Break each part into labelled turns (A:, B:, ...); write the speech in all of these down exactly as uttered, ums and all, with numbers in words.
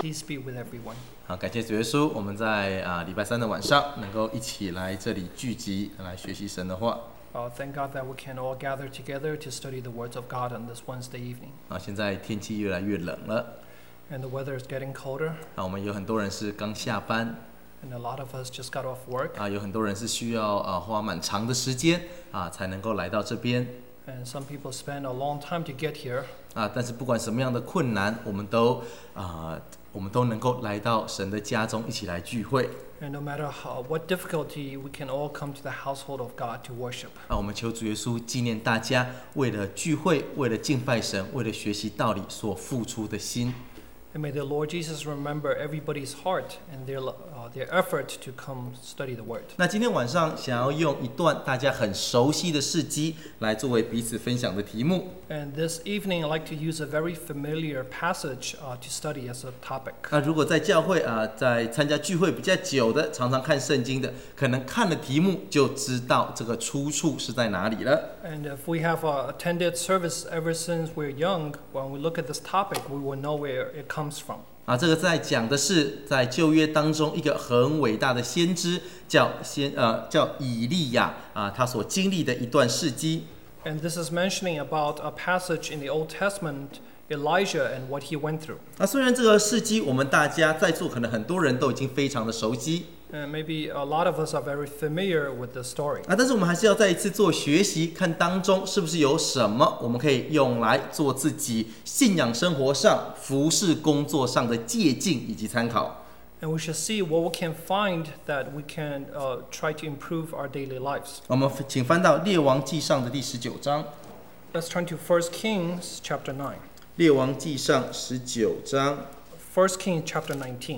A: Peace be with everyone.
B: 好，感谢主耶稣，我们在啊礼拜三的晚上能够一起来这里聚集，来学习神的话。
A: Uh, thank God that we can all gather together to study the words of God on this Wednesday evening.
B: 啊，现在天气越来越冷了，
A: And the weather is getting colder,
B: 啊，我们有很多人是刚下班，
A: and a lot of us just got off work.
B: 啊，有很多人是需要啊花蛮长的时间啊才能够来到这边，
A: And some people spend a long time to get here.
B: 啊，但是不管什么样的困难，我们都啊我们都能够来到神的家中一起来聚会。
A: And no matter how, what difficulty, we can all come to the household of God to worship.
B: 啊，我们求主耶稣纪念大家为了聚会、为了敬拜神、为了学习道理所付出的心。
A: And may the Lord Jesus remember everybody's heart and their, uh, their effort to come study the Word.
B: 那今天晚上想要用一段大家很熟悉的事迹来作为彼此分享的题目。
A: And this evening, I'd like to use a very familiar passage uh, to study as a topic.
B: 那如果在教会啊、呃，在参加聚会比较久的，常常看圣经的，可能看了题目就知道这个出处是在哪里了。
A: And if we have uh, attended service ever since we're young, when we look at this topic, we will know where it comes from.
B: 啊，这个在讲的是在旧约当中一个很伟大的先知，叫先呃叫以利亚啊，他所经历的一段事迹。
A: And this is mentioning about a passage in the Old Testament, Elijah and what he went through.
B: 啊，虽然这个事迹我们大家在座可能很多人都已经非常的熟悉。
A: And maybe a lot of us are very familiar with the story.
B: 啊，但是我们还是要再一次做学习，看当中是不是有什么我们可以用来做自己信仰生活上、服事工作上的借鉴以及参考。
A: And we should see what we can find that we can uh, try to improve our daily lives.
B: 我们请翻到列王记上的第十九章。
A: Let's turn to First Kings chapter nine.
B: 列王记上十九章。
A: First Kings chapter nineteen.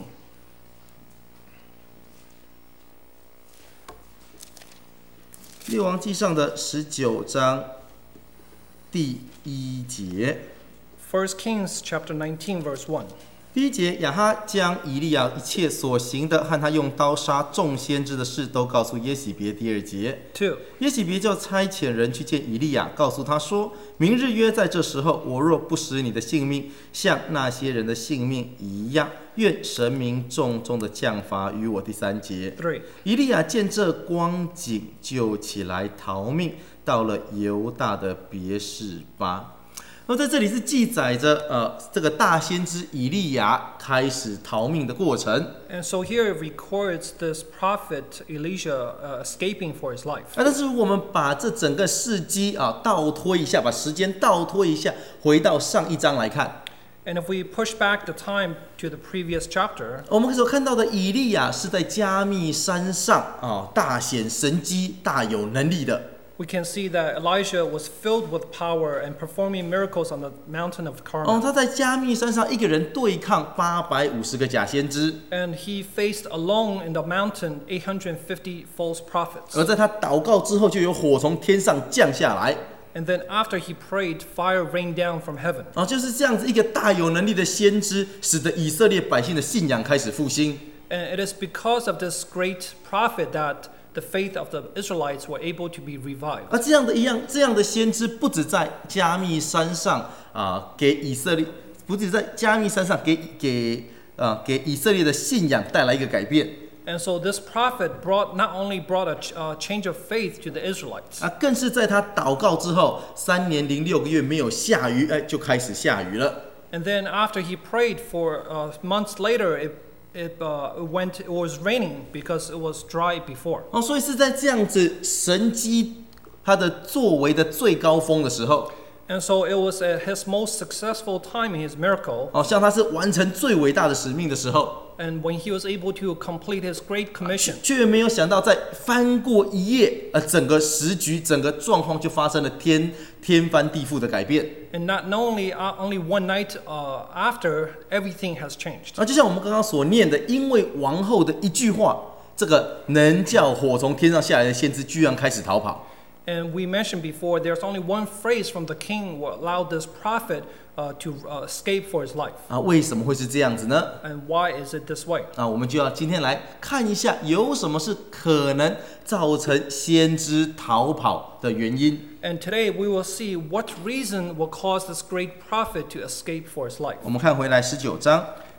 B: 列王记上的十九章第一节。
A: First Kings chapter nineteen, verse one.
B: 第一节，亚哈将以利亚一切所行的和他用刀杀众先知的事都告诉耶洗别。第二节，
A: Two.
B: 耶洗别就差遣人去见以利亚，告诉他说：明日约在这时候，我若不使你的性命像那些人的性命一样，愿神明重重的降罚于我。第三节，
A: Three.
B: 以利亚见这光景，就起来逃命，到了犹大的别是巴。那在这里是记载着，呃，这个大先知以利亚开始逃命的过程。
A: And so here it records this prophet Elijah uh, escaping for his life.
B: 啊，但是如果我们把这整个事迹啊倒推一下，把时间倒推一下，回到上一章来看，
A: And if we push back the time to the previous chapter,
B: 我们所看到的以利亚是在加密山上啊大显神迹、大有能力的。
A: we can see that Elijah was filled with power and performing miracles on the mountain of
B: 哦，
A: Carmel.
B: 他在加密山上一个人对抗八百五十个假先知，
A: And he faced alone in the mountain eight hundred fifty false prophets.
B: 而在他祷告之后，就有火从天上降下来。
A: And then after he prayed, fire rained down from heaven.
B: 啊，就是这样子一个大有能力的先知，使得以色列百姓的信仰开始复兴。
A: And it is because of this great prophet that the faith of the Israelites were able to be revived.
B: 而这样的一样，这样的先知不止在加密山上啊，给以色列，不止在加密山上给给啊给以色列的信仰带来一个改变
A: And so this prophet brought not only brought a ch- uh, change of faith to the Israelites,
B: 啊，更是在他祷告之后，三年零六个月没有下雨，哎，就开始下雨了。
A: and then after he prayed for uh, months later, it it uh, went it was raining because it was dry before.
B: 哦，所以是在这样子神迹他的作为的最高峰的时候，
A: And so it was at his most successful time in his miracle,
B: 哦，像他是完成最伟大的使命的时候。
A: and when he was able to complete his great commission.
B: 却没有想到，在翻过一页，呃，整个时局、整个状况就发生了天天翻地覆的改变。
A: And not, not only uh, only one night uh, after, everything has changed.
B: 啊，就像我们刚刚所念的，因为王后的一句话，这个能叫火从天上下来的先知居然开始逃跑。
A: And we mentioned before, there's only one phrase from the king what allowed this prophet uh, to uh, escape for his life.
B: 啊，为什么会是这样子呢？
A: And why is it this way?
B: 啊，我们就要今天来看一下，有什么是可能造成先知逃跑的原因。
A: And today we will see what reason will cause this great prophet to escape for his life.
B: 我们看回来十九章，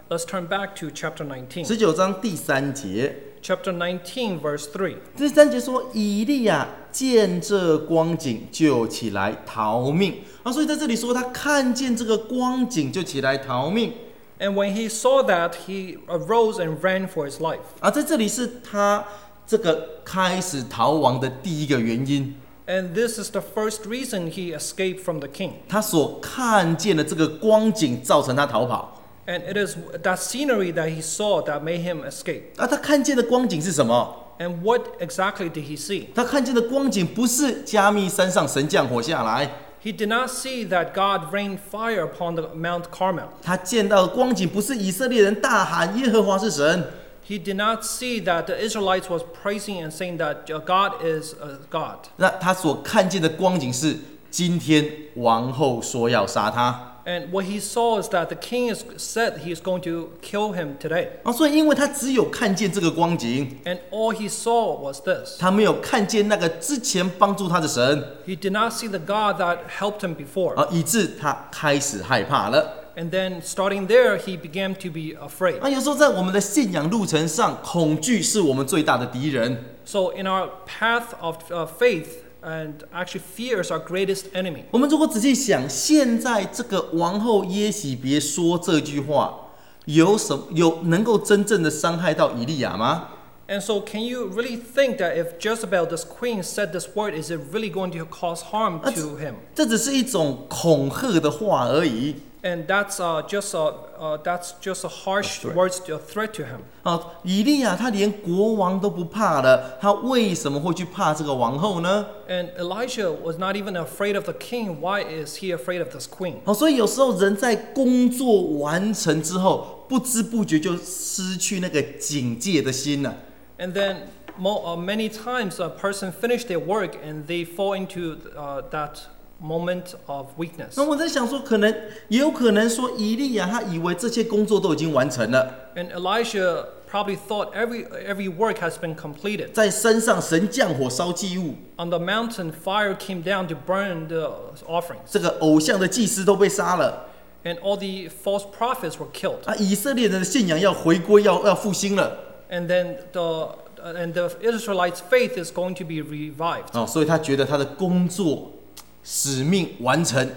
A: Let's turn back to chapter nineteen.
B: 十九章第三节。
A: Chapter nineteen, verse three.
B: 第三节说，以利亚见这光景，就起来逃命啊。所以在这里说，他看见这个光景，就起来逃命。
A: And when he saw that, he arose and ran for his life.
B: 啊，在这里是他这个开始逃亡的第一个原因。
A: And this is the first reason he escaped from the king.
B: 他所看见的这个光景，造成他逃跑。
A: And it is that scenery that he saw that made him escape.
B: 啊，他看见的光景是什么？
A: And what exactly did he see?
B: 他看见的光景不是加密山上神降火下来，
A: He did not see that God rained fire upon the Mount Carmel.
B: 他见到的光景不是以色列人大喊耶和华是神，
A: He did not see that the Israelites was praising and saying that God is a God.
B: 那他所看见的光景是今天王后说要杀他。
A: And what he saw is that the king is said he is going to kill him today.
B: 啊，所以因为他只有看见这个光景，
A: And all he saw was this.
B: 他没有看见那个之前帮助他的神，
A: He did not see the God that helped him before.
B: 啊，以致他开始害怕了。
A: And then starting there, he began to be afraid.
B: 啊，有时候在我们的信仰路程上，恐惧是我们最大的敌人。
A: So in our path of uh, faith, and actually fear is our greatest enemy.
B: 我们如果仔细想，现在这个王后耶洗别说这句话，有什有能够真正的伤害到以利亚吗？
A: And so can you really think that if Jezebel, this queen, said this word, is it really going to cause harm to him?
B: 这只是一种恐吓的话而已。
A: And that's uh, just a uh, that's just a harsh
B: A threat.
A: words, a threat to him.
B: 啊，以利亚他连国王都不怕了，他为什么会去怕这个王后呢？
A: And Elijah was not even afraid of the king. Why is he afraid of this queen?
B: 好，所以有时候人在工作完成之后，不知不觉就失去那个警戒的心了。
A: And then mo- uh, many times a person finish their work and they fall into uh, that moment of weakness.
B: 那我在想说，可能也有可能说，以利亚他以为这些工作都已经完成了，
A: And Elijah probably thought every every work has been completed.
B: 在山上神降火烧祭物，
A: On the mountain, fire came down to burn the offerings,
B: 这个偶像的祭司都被杀了，
A: and all the false prophets were killed.
B: 啊，以色列人的信仰要回归，要要复兴了。
A: And then the and the Israelites' faith is going to be revived.
B: 哦，所以他觉得他的工作使命完成，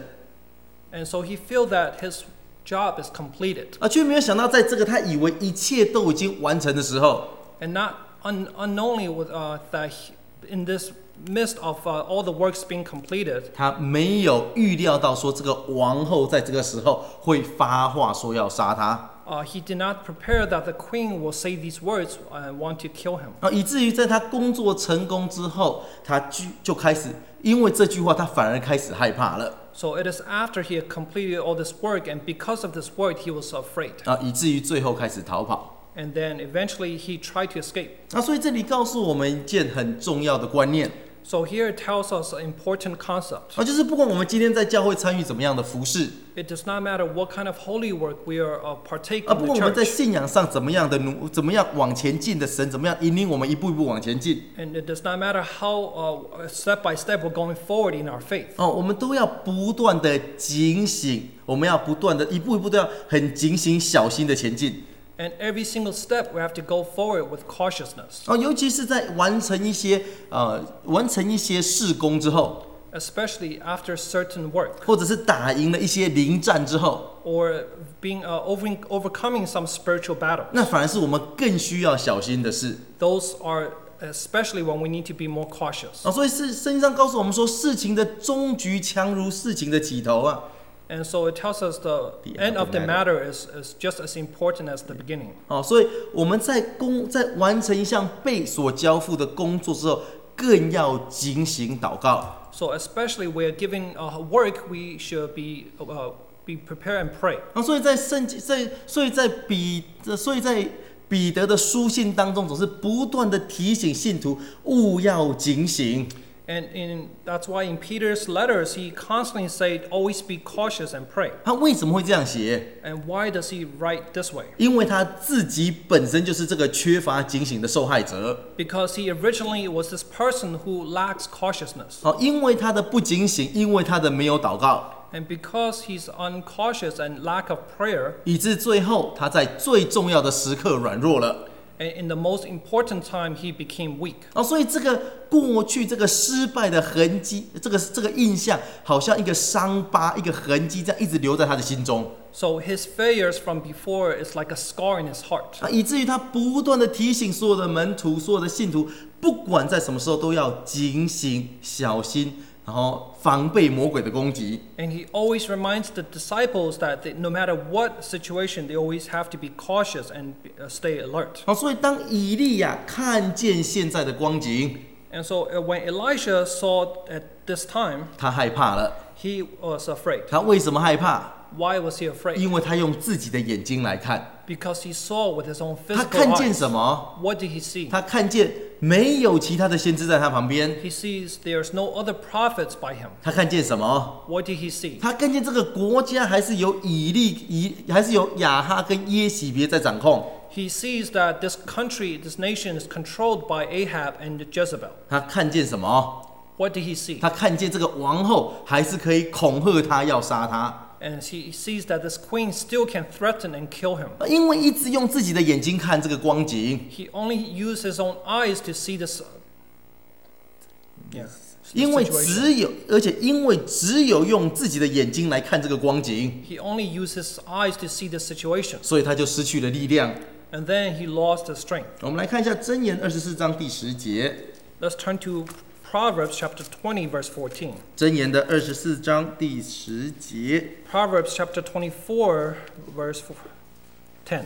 A: And so he feel that his job is completed.
B: 啊，却没有想到，在这个他以为一切都已经完成的时候，
A: And not un, unknowingly with, uh, that he, in this midst of uh, all the works being completed,
B: 他没有预料到说这个王后在这个时候会发话说要杀他，
A: uh, he did not prepare that the queen will say these words and want to kill him.
B: 啊，以至于在他工作成功之后，他就就开始因为这句话，他反而开始害怕了。
A: So it is after he had completed all this work, and because of this word, he was afraid.
B: 啊，以至于最后开始逃跑。
A: And then eventually he tried to escape.
B: 啊，所以这里告诉我们一件很重要的观念，
A: So here it tells us an important concept.
B: 啊，就是不管我们今天在教会参与怎么样的服事，
A: It does not matter what kind of holy work we are uh, partaking
B: 啊，
A: in
B: 不
A: the
B: 管我们在
A: church.
B: 信仰上怎么样的努，怎么样往前进的神，怎么样引领我们一步一步往前进，
A: And it does not matter how uh, step by step we're going forward in our faith.
B: 哦，我们都要不断的警醒，我们要不断的一步一步都要很警醒、小心的前进。
A: And every single step we have to go forward with cautiousness.
B: 哦，尤其是在完成一些呃完成一些事工之后，
A: Especially after certain work,
B: 或者是打赢了一些临战之后，
A: or being uh, over, overcoming some spiritual battle.
B: 那反而是我们更需要小心的事。
A: Those are especially when we need to be more cautious.
B: 啊，所以是圣经上告诉我们说，事情的终局强如事情的起头啊。
A: And so it tells us the,
B: The
A: end of the matter is, is just as important as the beginning.
B: 哦，所以我们在工在完成一项被所交付的工作之后，更要警醒祷告。
A: So especially we are giving uh, work, we should be uh, be prepared and pray.
B: 啊，所以在圣经在所以在彼所以在彼得的书信当中，总是不断的提醒信徒务要警醒。
A: And in, that's why in Peter's letters, he constantly said, always be cautious and pray.
B: 他为什么会这样写？
A: And why does he write this way?
B: 因为他自己本身就是这个缺乏警醒的受害者。
A: Because he originally was this person who lacks cautiousness.
B: 哦，因为他的不警醒，因为他的没有祷告，
A: And because he's uncautious and lack of prayer,
B: 以致最后他在最重要的时刻软弱了。
A: and in the most important time, he became weak.
B: 哦，所以这个过去这个失败的痕迹，这个这个印象，好像一个伤疤、一个痕迹，这样一直留在他的心中。
A: So his failures from before is like a scar in his heart.
B: 啊，以至于他不断的提醒所有的门徒、所有的信徒，不管在什么时候都要警醒、小心，然后防备魔鬼的攻击。
A: And he always reminds the disciples that they, no matter what situation, they always have to be cautious and uh, stay alert.
B: 好，所以当以利亚看见现在的光景，
A: And so uh, when Elisha saw at this time,
B: 他害怕了。
A: he was afraid.
B: 他为什么害怕？
A: Why was he afraid?
B: 因为他用自己的眼睛来看，
A: Because he saw with his own
B: 他
A: physical
B: 看见
A: eyes.
B: 什么？
A: What did he see?
B: 他看见没有其他的先知在他旁边。
A: He sees there's no other prophets by him.
B: 他看见什么？
A: What did he see?
B: 他看见这个国家还是由以利以还是由亚哈跟耶洗别在掌控。
A: He sees that this country, this nation is controlled by Ahab and Jezebel.
B: 他看见什么？
A: What did he see?
B: 他看见这个王后还是可以恐吓他，要杀他。
A: And he sees that this queen still can threaten and kill him.
B: 因为一直用自己的眼睛看这个光景，
A: He only used his own eyes to see this. Yeah.
B: 因为
A: situation.
B: 只有而且因为只有用自己的眼睛来看这个光景，
A: He only used his eyes to see the situation.
B: 所以他就失去了力量。
A: And then he lost his strength.
B: 我们来看一下箴言二十四章第十节，
A: Let's turn to Proverbs chapter twenty, verse fourteen.
B: 箴言的二十四章第十节。
A: Proverbs chapter twenty-four, verse ten.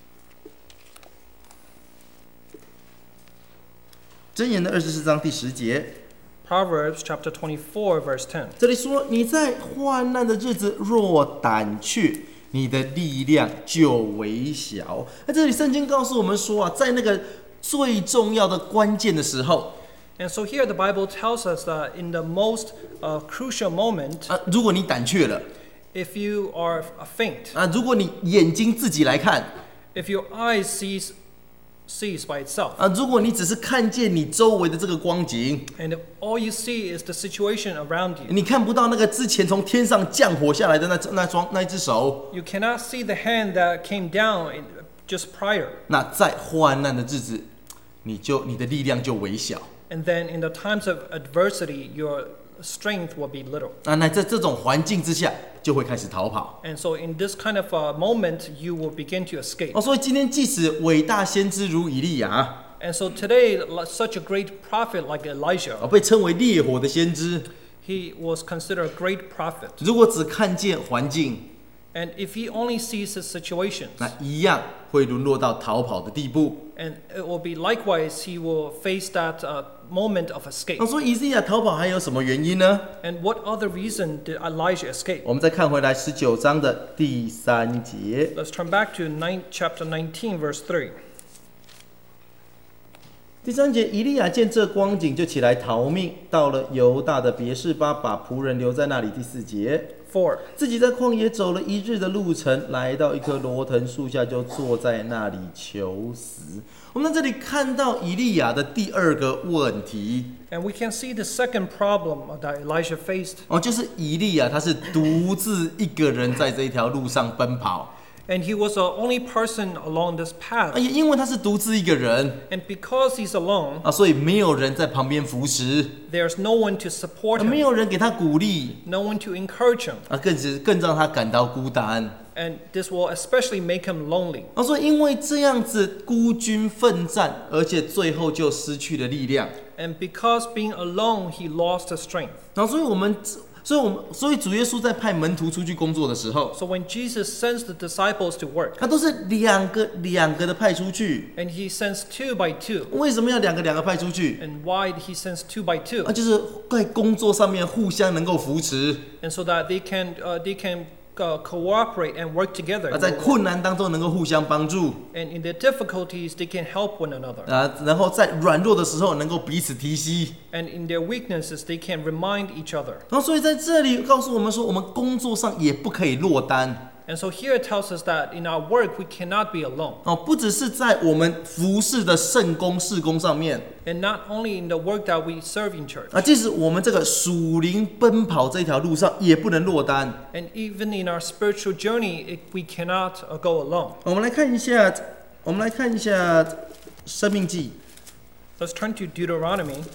B: 箴言的二十四章第十节，
A: Proverbs chapter twenty-four, verse ten.
B: 这里说：“你在患难的日子若胆怯，你的力量就微小。”那这里圣经告诉我们说啊，在那个最重要的关键的时候，
A: And so here the Bible tells us that in the most uh, crucial moment,
B: 啊，如果你胆怯了，
A: if you are faint,
B: 啊，如果你眼睛自己来看，
A: if your eyes sees sees by itself,
B: 啊，如果你只是看见你周围的这个光景，
A: and if all you see is the situation around you,
B: 你看不到那个之前从天上降火下来的那那双那一只手，
A: you cannot see the hand that came down in, just prior.
B: 那在患难的日子，你就你的力量就微小。
A: And then in the times of adversity, your strength will be little.
B: 啊，那在这种环境之下，就会开始逃跑。
A: And so in this kind of a moment, you will begin to escape.
B: 哦，所以今天即使伟大先知如以利亚，
A: And so today, like such a great prophet like Elijah,
B: 哦，被称为烈火的先知，
A: he was considered a great prophet.
B: 如果只看见环境，
A: And if he only sees his situations,
B: 那一样会沦落到逃跑的地步。
A: and it will be likewise, he will face that uh, moment of escape.
B: 哦，所以以利亚逃跑还有什么原因呢？
A: And what other reason did Elijah escape?
B: 我们再看回来十九章的第三节。
A: Let's turn back to nine, chapter nineteen, verse three.
B: 第三节，以利亚见这光景，就起来逃命，到了犹大的别是巴，把仆人留在那里。第四节，
A: Four.
B: 自己在旷野走了一日的路程，来到一棵罗藤树下，就坐在那里求死。我们在这里看到以利亚的第二个问题，
A: And we can see the second problem that Elijah faced.
B: 哦，就是以利亚他是独自一个人在这一条路上奔跑，
A: And he was the only person along this
B: 啊，
A: path.
B: 也因为他是独自一个人
A: And because he's alone,
B: 啊，所以没有人在旁边扶持，
A: there's no one to support
B: 啊没
A: him,
B: 有人给他鼓励，
A: no one to encourage him.
B: 啊，更是更让他感到孤单。
A: And this will especially make him lonely.
B: 啊，所以因为这样子孤军奋战，而且最后就失去了力量。
A: And because being alone, he lost his strength.
B: 然后，所以我们，所以我们，所以主耶稣在派门徒出去工作的时候，
A: So when Jesus sends the disciples to work,
B: 他都是两个两个的派出去。
A: and he sends two by two.
B: 为什么要两个两个派出去？
A: And why he sends two by two?
B: 啊，就是在工作上面互相能够扶持，
A: And so that they can uh, they can uh, cooperate and work together.
B: 啊，在困难当中能够互相帮助，
A: And in their difficulties, they can help one another.
B: 啊，然后在软弱的时候能够彼此提携。
A: And in their weaknesses, they can remind each other.
B: 然后，所以在这里告诉我们说，我们工作上也不可以落单。
A: And so here it tells us that in our work we cannot be alone.
B: 哦，不只是在我们服侍的圣工事工上面，
A: And not only in the work that we serve in church.
B: 啊，即使我们这个属灵奔跑这条路上，也不能落单。
A: And even in our spiritual journey, it, we cannot uh, go alone.
B: 我们来看一下，我们来看一下《生命记》。
A: Let's turn to Deuteronomy.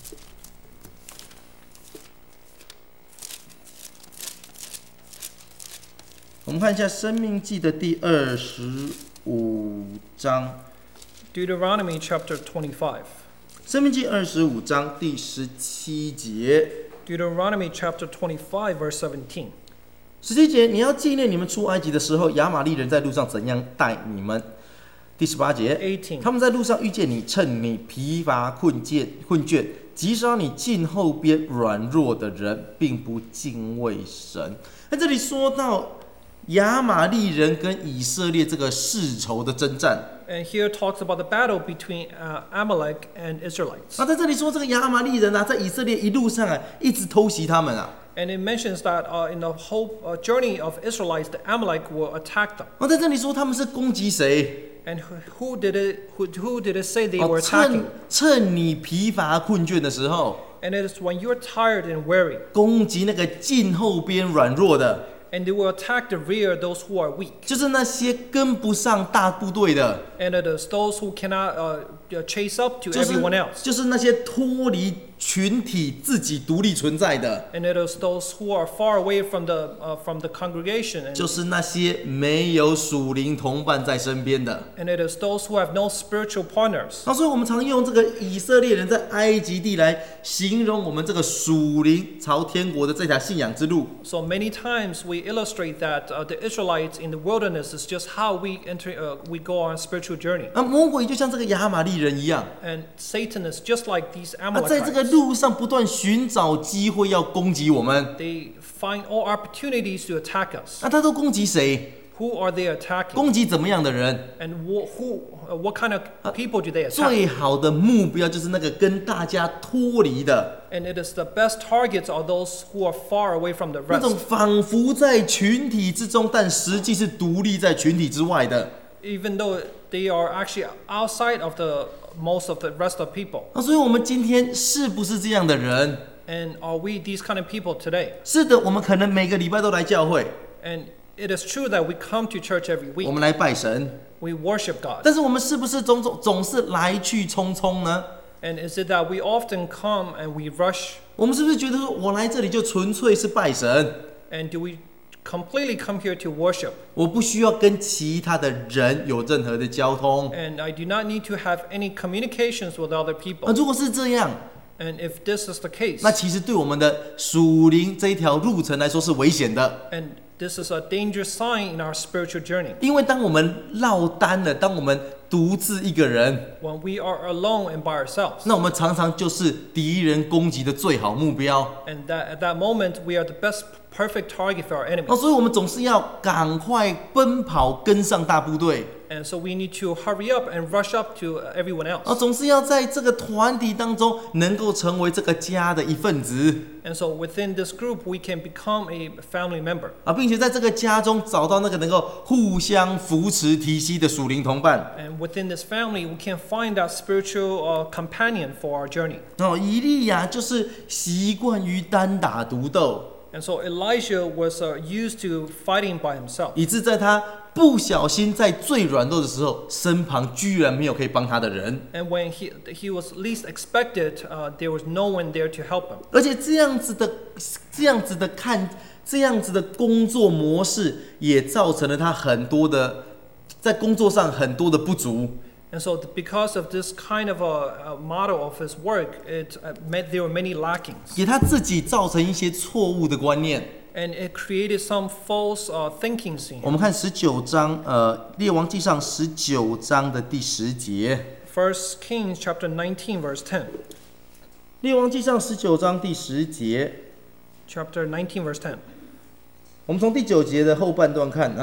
B: 我们看一下《生命记》的第二十五章，
A: Deuteronomy chapter twenty-five.
B: 《生命记》二十五章第十七节。
A: Deuteronomy chapter twenty-five, verse seventeen.
B: 十七节，你要纪念你们出埃及的时候，亚玛力人在路上怎样待你们。第十八节，
A: eighteen.
B: 他们在路上遇见你，趁你疲乏困倦，困倦，击杀你近后边软弱的人，并不敬畏神。那这里说到亚玛力人跟以色列这个世仇的征战。
A: And here it talks about the battle between uh, Amalek and Israelites.
B: 那在这里说，这个亚玛力人啊，在以色列一路上啊，一直偷袭他们啊。
A: And it mentions that uh, in the whole uh, journey of Israelites, the Amalek will attack them.
B: 那在这里说，他们是攻击谁？
A: And who, who did it? Who, who did it say they
B: 哦
A: were attacking?
B: 趁趁你疲乏困倦的时候，
A: And it is when you are tired and weary,
B: 攻击那个近后边软弱的，
A: and they will attack the rear, those who are weak.
B: 就是那些跟不上大部队的，
A: And it is those who cannot uh, chase up to
B: 就是
A: everyone else.
B: 就是那些脱离群体自己独立存在的，
A: And it is those who are far away from the uh, from the congregation. And,
B: 就是那些没有属灵同伴在身边的。
A: and it is those who have no spiritual partners.
B: 那所以我们常用这个以色列人在埃及地来形容我们这个属灵朝天国的这条信仰之路。
A: So many times we illustrate that uh, the Israelites in the wilderness is just how we enter, uh, we go on a spiritual journey.
B: 那魔鬼就像这个亚玛力人一样，
A: And Satan is just like these
B: 啊，在这个
A: Amalekites.
B: 路上不断寻找机会要攻击我们。
A: They find all opportunities to attack us.
B: 那他都攻击谁？
A: Who are they attacking?
B: 攻击怎么样的人？
A: And wh- who, uh, what kind of people do they attack?
B: 最好的目标就是那个跟大家脱离的，
A: And it is the best targets are those who are far away from the
B: 那种
A: rest.
B: 仿佛在群体之中，但实际是独立在群体之外的。
A: Even though they are actually outside of the most of the rest of people.
B: 那所以我们今天是不是这样的人？
A: And are we these kind of people today?
B: 是的，我们可能每个礼拜都来教会，
A: And it is true that we come to church every
B: 我
A: week.
B: 们来拜神，
A: We worship God.
B: 但是我们是不是总总总是来去匆匆呢？
A: And is it that we often come and we rush?
B: 我们是不是觉得说我来这里就纯粹是拜神，
A: And do we completely come here to worship?
B: 我不需要跟其他的人有任何的交通？
A: And I do not need to have any communications with other
B: 啊，
A: people.
B: 如果是这样，
A: And if this is the case,
B: 那其实对我们的属灵这一条路程来说是危险的。
A: and this is a dangerous sign in our spiritual journey.
B: 因为当我们落单了，当我们独自一个人，
A: When we are alone and by ourselves,
B: 那我们常常就是敌人攻击的最好目标。
A: and that at that moment we are the best perfect target for our
B: 那
A: enemies.
B: 所以我们总是要赶快奔跑，跟上大部队。
A: And so we need to hurry up and rush up to everyone
B: 啊，
A: else.
B: 总是要在这个团体当中能够成为这个家的一份子
A: And so within this group, we can become a family member.
B: 啊，并且在这个家中找到那个能够互相扶持提携的属灵同伴。
A: And within this family, we can find that spiritual uh, companion for our journey.
B: 哦，以利亚就是习惯于单打独斗，
A: And so Elijah was uh, used to fighting by himself.
B: 以致在他不小心在最软弱的时候，身旁居然没有可以帮他的人。
A: And when he, he was least expected, uh, there was no one there to help him.
B: 而且这样子的、这样子的看、这样子的工作模式，也造成了他很多的在工作上很多的不足。
A: And so because of this kind of a, a model of his work, it uh, meant there were many lackings.
B: 给他自己造成一些错误的观念。
A: And it created some false uh, thinkings in
B: 我
A: him.
B: 们看十九章，呃，《列王记上》十九章的第十节，
A: First Kings chapter nineteen, verse ten.
B: 《列王记上》十九章第十节，
A: Chapter nineteen, verse ten.
B: 我们从第九节的后半段看啊。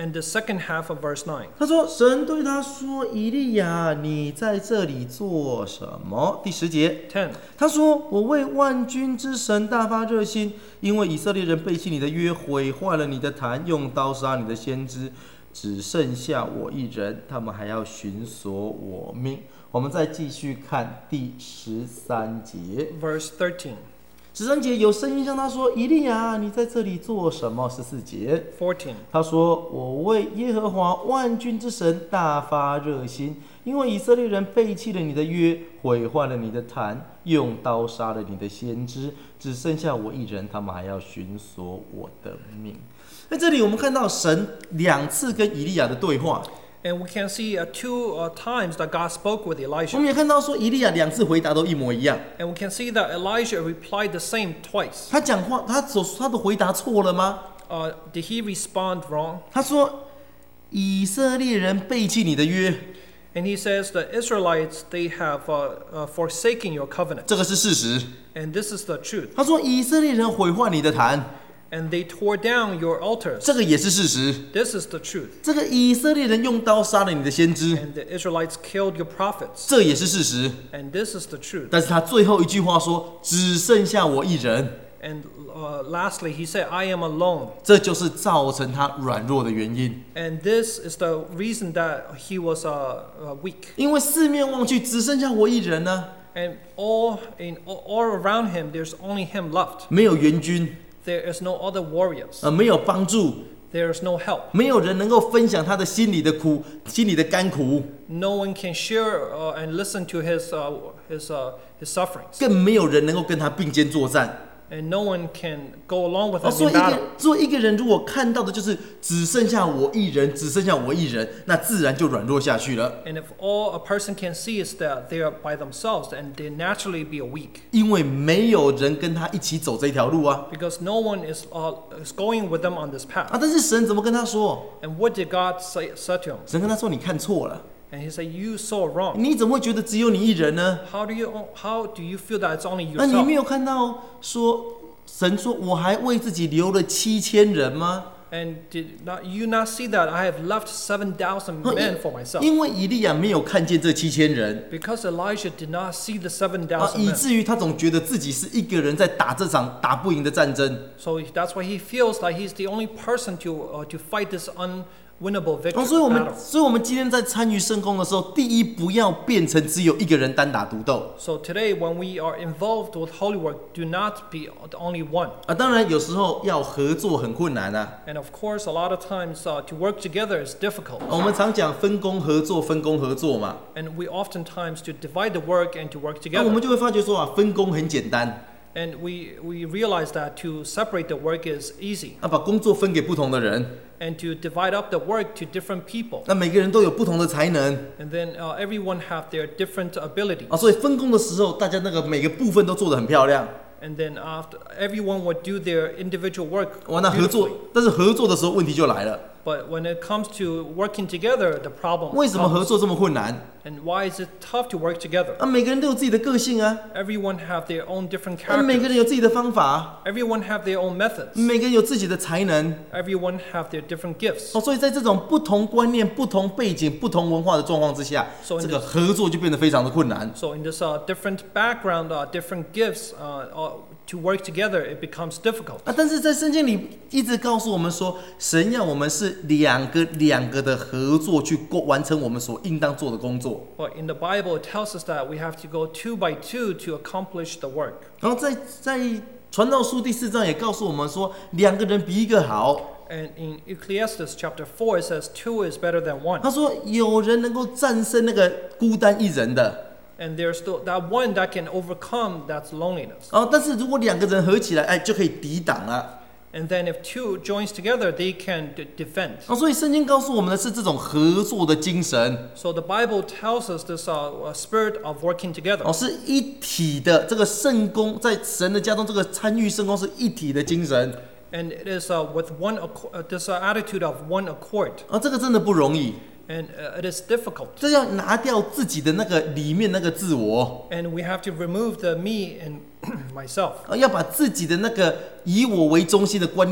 A: And the second half of verse nine.
B: 他说：“神对他说，以利亚，你在这里做什么？”第十节，
A: ten.
B: 他说：“我为万军之神大发热心，因为以色列人背弃你的约，毁坏了你的坛，用刀杀你的先知，只剩下我一人，他们还要寻索我命。”我们再继续看第十三节。
A: Verse thirteen.
B: 十三节有声音向他说：“以利亚，你在这里做什么？”十四节，
A: fourteen.
B: 他说：“我为耶和华万军之神大发热心，因为以色列人背弃了你的约，毁坏了你的坛，用刀杀了你的先知，只剩下我一人，他们还要寻索我的命。”在这里，我们看到神两次跟以利亚的对话。
A: And we can see uh, two uh, times that God spoke with
B: 我
A: Elijah.
B: 们也看到说，以利亚两次回答都一模一样。
A: And we can see that Elijah replied the same twice.
B: 他讲话，他所他的回答错了吗？
A: Uh, did he respond wrong?
B: 他说：“以色列人背弃你的约。”
A: And he says the Israelites, they have uh, uh, forsaken your covenant.
B: 这个是事实。
A: And this is the truth.
B: 他说：“以色列人毁坏你的坛。”
A: And they tore down your altars.
B: 这个也是事实。
A: This is the truth.
B: 这个以色列人用刀杀了你的先知，
A: And the Israelites killed your prophets.
B: 这也是事实。
A: And this is the truth.
B: 但是他最后一句话说：“只剩下我一人。”
A: And uh, lastly, he said, I am alone.
B: 这就是造成他软弱的原因。
A: And this is the reason that he was uh, uh, weak.
B: 因为四面望去，只剩下我一人呢、啊，
A: And all, in, all around him, there's only him left.
B: 没有援军，
A: There is no other warriors.
B: 呃，没有帮助，
A: There is no help.
B: 没有人能够分享他的心里的苦，心里的甘苦，
A: No one can share uh, and listen to his, uh, his, uh, his sufferings.
B: 更没有人能够跟他并肩作战。
A: And no one can go along with
B: 哦，
A: him
B: 所以
A: in
B: 一个
A: battle.
B: 所以一个人如果看到的就是只剩下我一人，只剩下我一人，那自然就软弱下去了。
A: And if all a person can see is that they are by themselves, and they naturally be weak.
B: 因为没有人跟他一起走这条路啊
A: Because no one is, uh, is going with them on this
B: 啊！
A: path.
B: 但是神怎么跟他说？
A: And what did God say, say to him?
B: 神跟他说：“你看错了，
A: And he said, you saw wrong.
B: 你怎么会觉得只有你一人呢？
A: How do you, how do you feel that it's only
B: 那你没
A: yourself?
B: 有看到说神说我还为自己留了七千人吗？
A: And did not, you not see that I have left seven thousand
B: 哦
A: men for myself?
B: 因为以利亚没有看见这七千人
A: Because Elijah did not see the seven
B: 啊，
A: thousand
B: 以
A: men.
B: 至于他总觉得自己是一个人在打这场打不赢的战争。
A: So that's why he feels like he's the only person to, uh, to fight this unwinnable
B: 哦，
A: victory
B: 所以我们
A: battle.
B: 所以我们今天在参与圣工的时候，第一不要变成只有一个人单打独斗
A: So today, when we are involved with holy work, do not be the only one.
B: 啊。当然有时候要合作很困难啊。
A: And of course, a lot of times uh, to work together is difficult.
B: 我们常讲分工合作，分工合作嘛。
A: And we oftentimes to divide the work and to work
B: 那我
A: together.
B: 们就会发觉说啊，分工很简单，
A: And we, we realize that to separate the work is easy.
B: 啊，把工作分给不同的人，
A: And to divide up the work to different people.
B: 那每个人都有不同的才能
A: And then uh, everyone have their different abilities.
B: 啊，所以分工的时候，大家那个每个部分都做得很漂亮。
A: And then after everyone would do their individual work
B: 哇，那合作
A: beautifully.
B: 但是合作的时候问题就来了，
A: But when it comes to working together, the problem
B: 为什么合
A: comes.
B: 作这么困难？
A: And why is it tough to work together?
B: 啊，每个人都有自己的个性啊，
A: Everyone have their own different
B: 啊，每个
A: characters.
B: 人有自己的方法，
A: Everyone have their own methods.
B: 每个人有自己的才能。
A: Everyone have their different gifts.
B: 哦，所以在这种不同观念、不同背景、不同文化的状况之下，
A: So in
B: 这个合作就变得非常的困难。
A: So in this uh, different background, uh, different gifts, uh, uh, to work together, it becomes difficult.
B: 啊，但是在圣经里一直告诉我们说，神要我们是两个两个的合作去过完成我们所应当做的工作。
A: But in the Bible, it tells us that we have to go two by two to accomplish the work.
B: 然后在在传道书第四章也告诉我们说，两个人比一个好。
A: And in Ecclesiastes chapter four, it says two is better than one.
B: 他说有人能够战胜那个孤单一人的。
A: And there's still that one that can overcome that loneliness.
B: 哦，但是如果两个人合起来，哎，就可以抵挡了。
A: And then if two joins together, they can d- defend.
B: 哦，所以圣经告诉我们的是这种合作的精神。
A: So the Bible tells us this uh, spirit of working together.
B: 哦，是一体的。这个圣工在神的家中，这个参与圣工是一体的精神。
A: And it is uh, with one acco- uh, this uh, attitude of one accord.
B: 啊，这个真的不容易。
A: And uh, it is difficult.
B: 这要拿掉自己的那个里面那个自我，
A: And we have to remove the me and myself.
B: 啊，要把自己的那个以我为中心的观念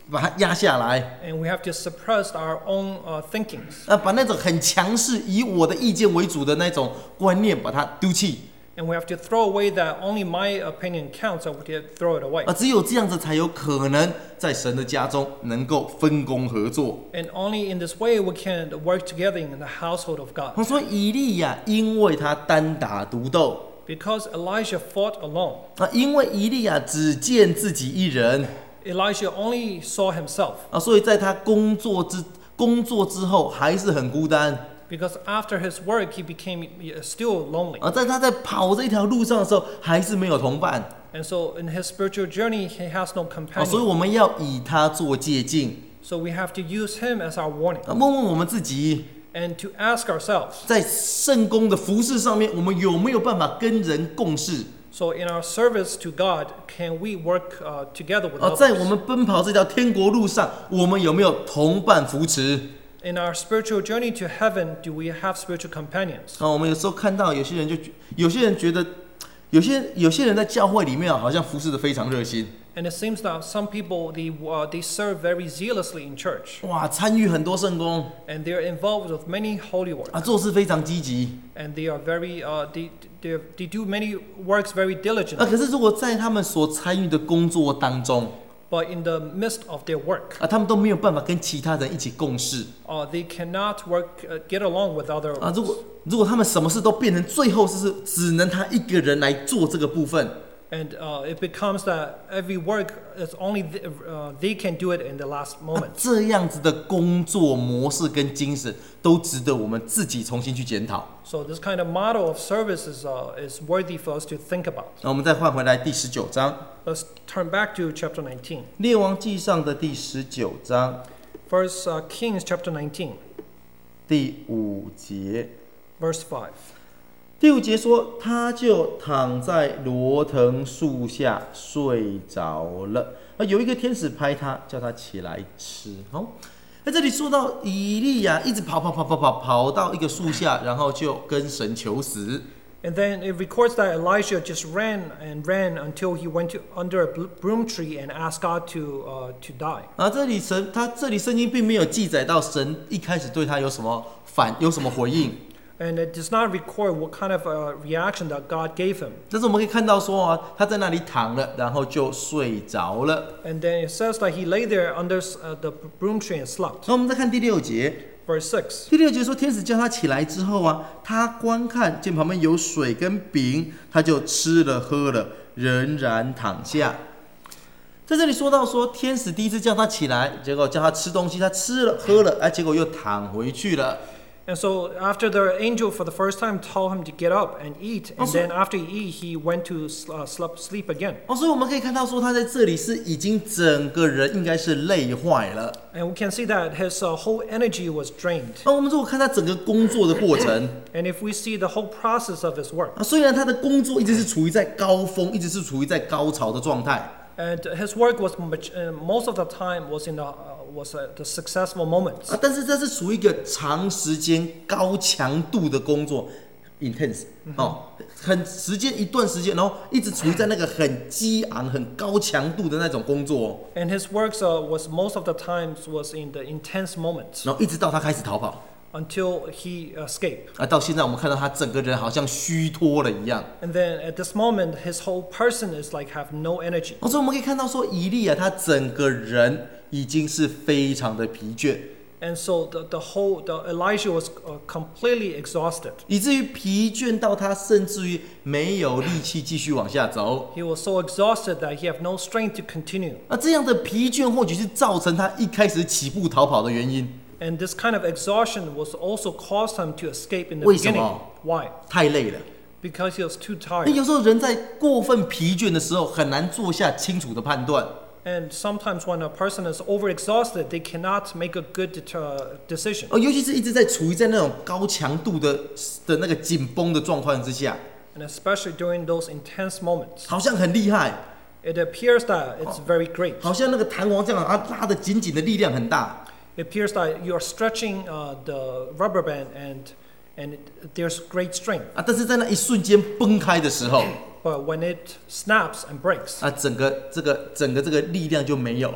B: 把它压下来，
A: and we have to suppress our own uh, thinkings,
B: 啊，把那种很强势以我的意见为主的那种观念把它丢弃。
A: and we have to throw away that only my opinion counts, and we have to throw it away.
B: 啊，只有这样子才有可能在神的家中能够分工合作。
A: And only in this way we can work together in the household of God.
B: 我说以利亚因为他单打独斗，
A: Because Elijah fought alone,
B: 啊，因为以利亚只见自己一人，
A: Elijah only saw himself.
B: 啊，所以在他工作之工作之后还是很孤单。
A: Because after his work, he became still lonely.
B: 啊，在他在跑这条路上的时候，还是没有同伴。
A: And so in his spiritual journey, he has no
B: 啊，所以
A: companion.
B: 我们要以他做借鉴。
A: So we have to use him as our warning.
B: 啊，问问我们自己，
A: And to ask ourselves,
B: 在圣工的服事上面，我们有没有办法跟人共事？
A: so in our service to God, can we work uh, together with
B: 啊，在我
A: others?
B: 们奔跑这条天国路上，我们有没有同伴扶持？
A: In our spiritual journey to heaven, do we have spiritual companions?
B: 啊，我们有时候看到有些人就觉有些人觉得，有些有些人在教会里面啊，好像服侍的非常热心，
A: And it seems that some people, they, uh, they serve very zealously in church.
B: 哇，参与很多圣工
A: And they're involved with many holy works.
B: 啊，做事非常积极。
A: And they are very, uh, they, they, they do many works very
B: 啊，
A: diligently.
B: 可是如果在他们所参与的工作当中，
A: But in the midst of their work,
B: 啊，他们都没有办法跟其他人一起共事
A: uh, they cannot work, uh, get along with
B: 啊。
A: others.
B: 如果如果他们什么事都变成最后是只能他一个人来做这个部分，
A: And uh, it becomes that every work is only th- uh, they can do it in the last
B: 啊
A: moment.
B: 这样子的工作模式跟精神都值得我们自己重新去检讨。
A: So this kind of model of service is, uh, is worthy for us to think about.
B: 那我们再换回来第十九章，
A: Let's turn back to chapter nineteen.
B: 列王记上的第十九章
A: First uh, Kings chapter nineteen,
B: 第五节。
A: verse five.
B: 第五节说，他就躺在罗藤树下睡着了。啊，有一个天使拍他，叫他起来吃。好，在这里说到以利亚一直跑跑跑跑跑跑到一个树下，然后就跟神求死。
A: And then it records that Elijah just ran and ran until he went to under a bl- broom tree and asked God to uh, to die.
B: 啊，这里神他这里圣经并没有记载到神一开始对他有什么反有什么回应。
A: And it does not record what kind of uh, reaction that God gave him.
B: 但是我们可以看到说啊，他在那里躺了，然后就睡着了。
A: And then it says that he lay there under uh, the broom tree and slept.
B: 那我们再看第六节，
A: Verse six.
B: 第六节说，天使叫他起来之后啊，他观看见旁边有水跟饼，他就吃了喝了，仍然躺下。在这里说到说，天使第一次叫他起来，结果叫他吃东西，他吃了喝了，哎，结果又躺回去了。
A: And so after the angel for the first time told him to get up and eat, and
B: Also-
A: then after he eat, he went to uh, sleep, sleep again.
B: 哦，所以我们可以看到说，他在这里是已经整个人应该是累坏了。
A: And we can see that his uh, whole energy was drained.
B: 那我们如果看他整个工作的过程，
A: And if we see the whole process of his work,
B: 啊，虽然他的工作一直是处于在高峰，一直是处于在高潮的状态，
A: and his work was much, uh, most of the time was in the uh, was uh, the successful moments.
B: 啊，但是这是属于一个长时间高强度的工作 ，intense 哦，很时间一段时间，然后一直处于在那个很激昂、很高强度的那种工作，
A: And his works uh, was most of the times was in the intense moments
B: 然后一直到他开始逃跑
A: until he escaped.
B: 啊，到现在我们看到他整个人好像虚脱了一样。
A: And then at this moment, his whole person is like have no energy.
B: 哦，所以我们可以看到说，以利亚他整个人已经是非常的疲倦，
A: And so the, the whole the Elijah was uh, completely exhausted.
B: 以至于疲倦到他甚至于没有力气继续往下走。
A: He was so exhausted that he have no strength to continue.
B: 那这样的疲倦或许是造成他一开始起步逃跑的原因，
A: And this kind of exhaustion was also caused him to escape in the
B: 为什
A: beginning.
B: 么？
A: Why?
B: 太累了。
A: Because he was too
B: 那
A: tired.
B: 有时候人在过分疲倦的时候，很难做下清楚的判断。
A: And sometimes when a person is overexhausted, they cannot make a good det- uh, decision.
B: 哦，尤其是一直在处于在那种高强度的的那个紧绷的状况之下，
A: And especially during those intense moments.
B: 好像很厉害，
A: It appears that it's very great.
B: 好像那个弹簧这样啊拉得紧紧的，力量很大。
A: It appears that you are stretching uh, the rubber band and and it, there's great strength.
B: 啊，但是在那一瞬间崩开的时候，
A: But when it snaps and breaks,
B: 啊，整个这个整个这个力量就没有了。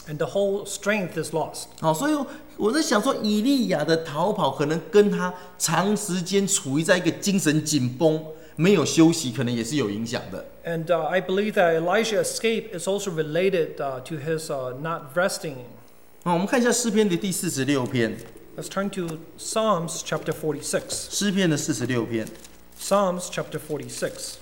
A: and the whole strength is lost.
B: 好，所以我在想说，以利亚的逃跑可能跟他长时间处于在一个精神紧绷、没有休息，可能也是有影响的。
A: And uh, I believe that Elijah's escape is also related uh, to his uh, not resting.
B: 好，我们看一下诗篇的第四十六篇。
A: Let's turn to Psalms chapter forty-six.
B: 诗篇的四十六篇。
A: Psalms chapter forty-six.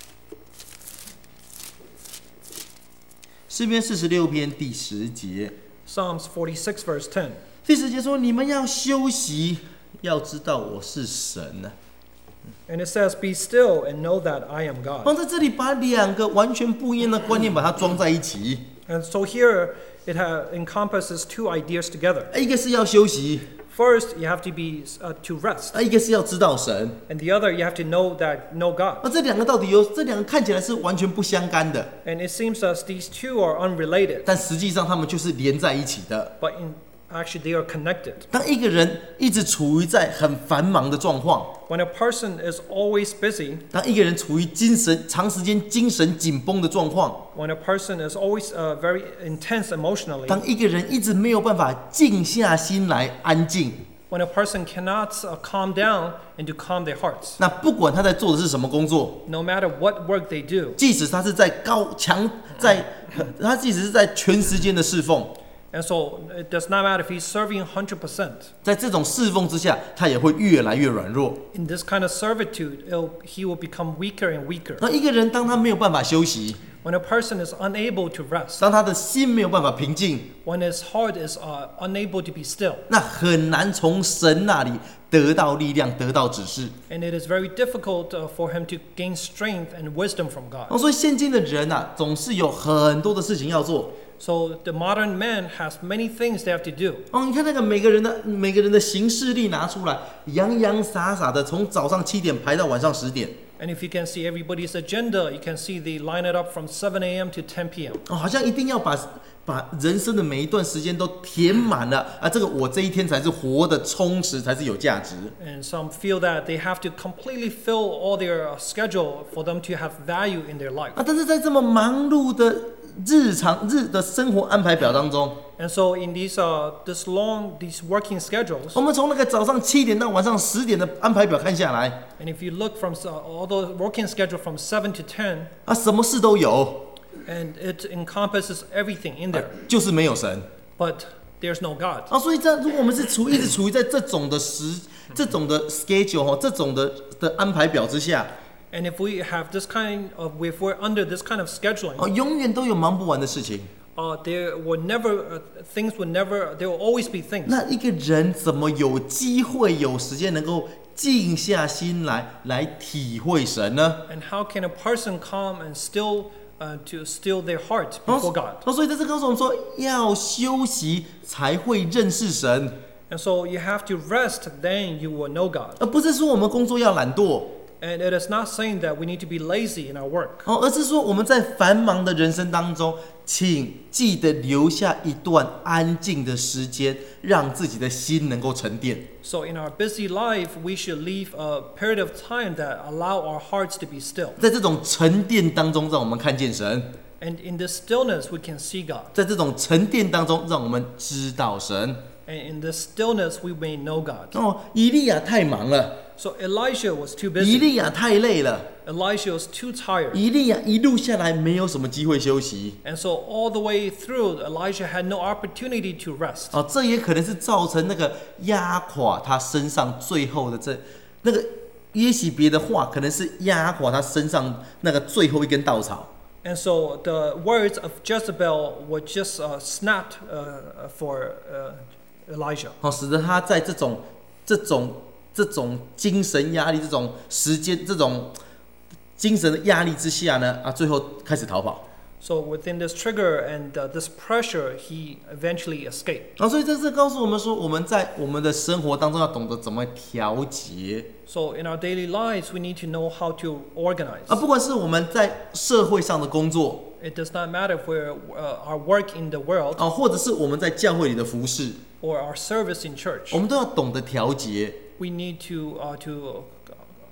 B: 诗篇四十六篇第十节。
A: Psalms forty-six verse ten.
B: 第十节说：“你们要休息，要知道我是神呢。”
A: And it says, "Be still and know that I am God."
B: 放在这里，把两个完全不一样的观念把它装在一起。
A: And so here it ha- encompasses two ideas together.
B: 一个是要休息，
A: First, you have to be uh, to rest,
B: 一个是要知道神。
A: and the other you have to know that know God.
B: 那这两个到底有？这两个看起来是完全不相干的，
A: And it seems as these two are unrelated,
B: 但实际上他们就是连在一起的。
A: but in, actually they are connected.
B: 当一个人一直处于在很繁忙的状况，
A: When a person is always busy,
B: 当一个人处于精神长时间精神紧绷的状况，
A: when a person is always uh, very intense emotionally,
B: 当一个人一直没有办法静下心来安静，
A: when a person cannot uh, calm down and to calm their hearts,
B: 那不管他在做的是什么工作，
A: no matter what work they do,
B: 即使他是在高强在，他即使是在全时间的侍奉，
A: and so it does not matter if he's serving one hundred percent.
B: 在这种侍奉之下，他也会越来越软弱。
A: In this kind of servitude, it'll, he will become weaker and weaker.
B: 那一个人当他没有办法休息，
A: When a person is unable to rest,
B: 当他的心没有办法平静，
A: when his heart is uh, unable to be still,
B: 那很难从神那里得到力量，得到指示。
A: and it is very difficult uh, for him to gain strength and wisdom from God.
B: 哦，所以现今的人啊，总是有很多的事情要做。
A: So the modern man has many things they have to do.
B: 哦，你看那个每个人的每个人的行事历拿出来，洋洋洒洒的，从早上七点排到晚上十点。
A: And if you can see everybody's agenda, you can see they line it up from seven a.m. to ten p.m.
B: 哦，好像一定要把把人生的每一段时间都填满了啊！这个我这一天才是活得充实，才是有价值。
A: And some feel that they have to completely fill all their uh, schedule for them to have value in their life.
B: 啊，但是在这么忙碌的日常日的生活安排表当中，
A: And so in these uh, this long these working schedules,
B: 我们从那个早上七点到晚上十点的安排表看下来，
A: and if you look from uh, all the working schedule from seven to ten,
B: 啊，什么事都有，
A: and it encompasses everything in
B: 啊
A: there,
B: 就是没有神。
A: but there's no God.
B: 啊，所以这样，如果我们是处一直处于在这种的时、这种的 schedule 哈，这种的的安排表之下，
A: And if we have this kind of, if we're under this kind of scheduling,
B: 哦，永远都有忙不完的事情。
A: uh, there will never, uh, things will never, there will always be things.
B: 那一个人怎么有机会、有时间能够静下心来来体会神呢？
A: And how can a person calm and still, uh, to still their heart before God?
B: 哦，所以在这告诉我们说，要休息才会认识神，
A: And so you have to rest, then you will know God.
B: 而不是说我们工作要懒惰。
A: And it is not saying that we need to be lazy in our work.
B: 哦，而是说我们在繁忙的人生当中，请记得留下一段安静的时间，让自己的心能够沉淀。
A: So in our busy life, we should leave a period of time that allow our hearts to be still.
B: 在这种沉淀当中，让我们看见神；
A: And in this stillness, we can see God.
B: 在这种沉淀当中，让我们知道神。
A: And in this stillness, we may know God.
B: 哦，以利亚太忙了，
A: So Elijah was too
B: 以
A: busy.
B: 利亚太累了，
A: Elijah was too tired.
B: 以利亚一路下来没有什么机会休息。
A: And so all the way through, Elijah had no opportunity to rest.
B: 哦，这也可能是造成那个压垮他身上最后的这那个耶洗别的话，可能是压垮他身上那个最后一根稻草。
A: And so the words of Jezebel were just uh, snapped uh, for uh, Elijah.
B: 好，使得他在这种、这种、这种精神压力、这种时间、这种精神的压力之下呢，啊，最后开始逃跑。
A: So within this trigger and uh, this pressure, he eventually escaped.
B: 啊，所以这是告诉我们说，我们在我们的生活当中要懂得怎么调节。
A: So in our daily lives, we need to know how to organize.
B: 啊，不管是我们在社会上的工作，
A: It does not matter if we're uh, our work in the world
B: 啊，或者是我们在教会里的服侍，
A: or our service in church.
B: 我们都要懂得调节。
A: We need to uh, to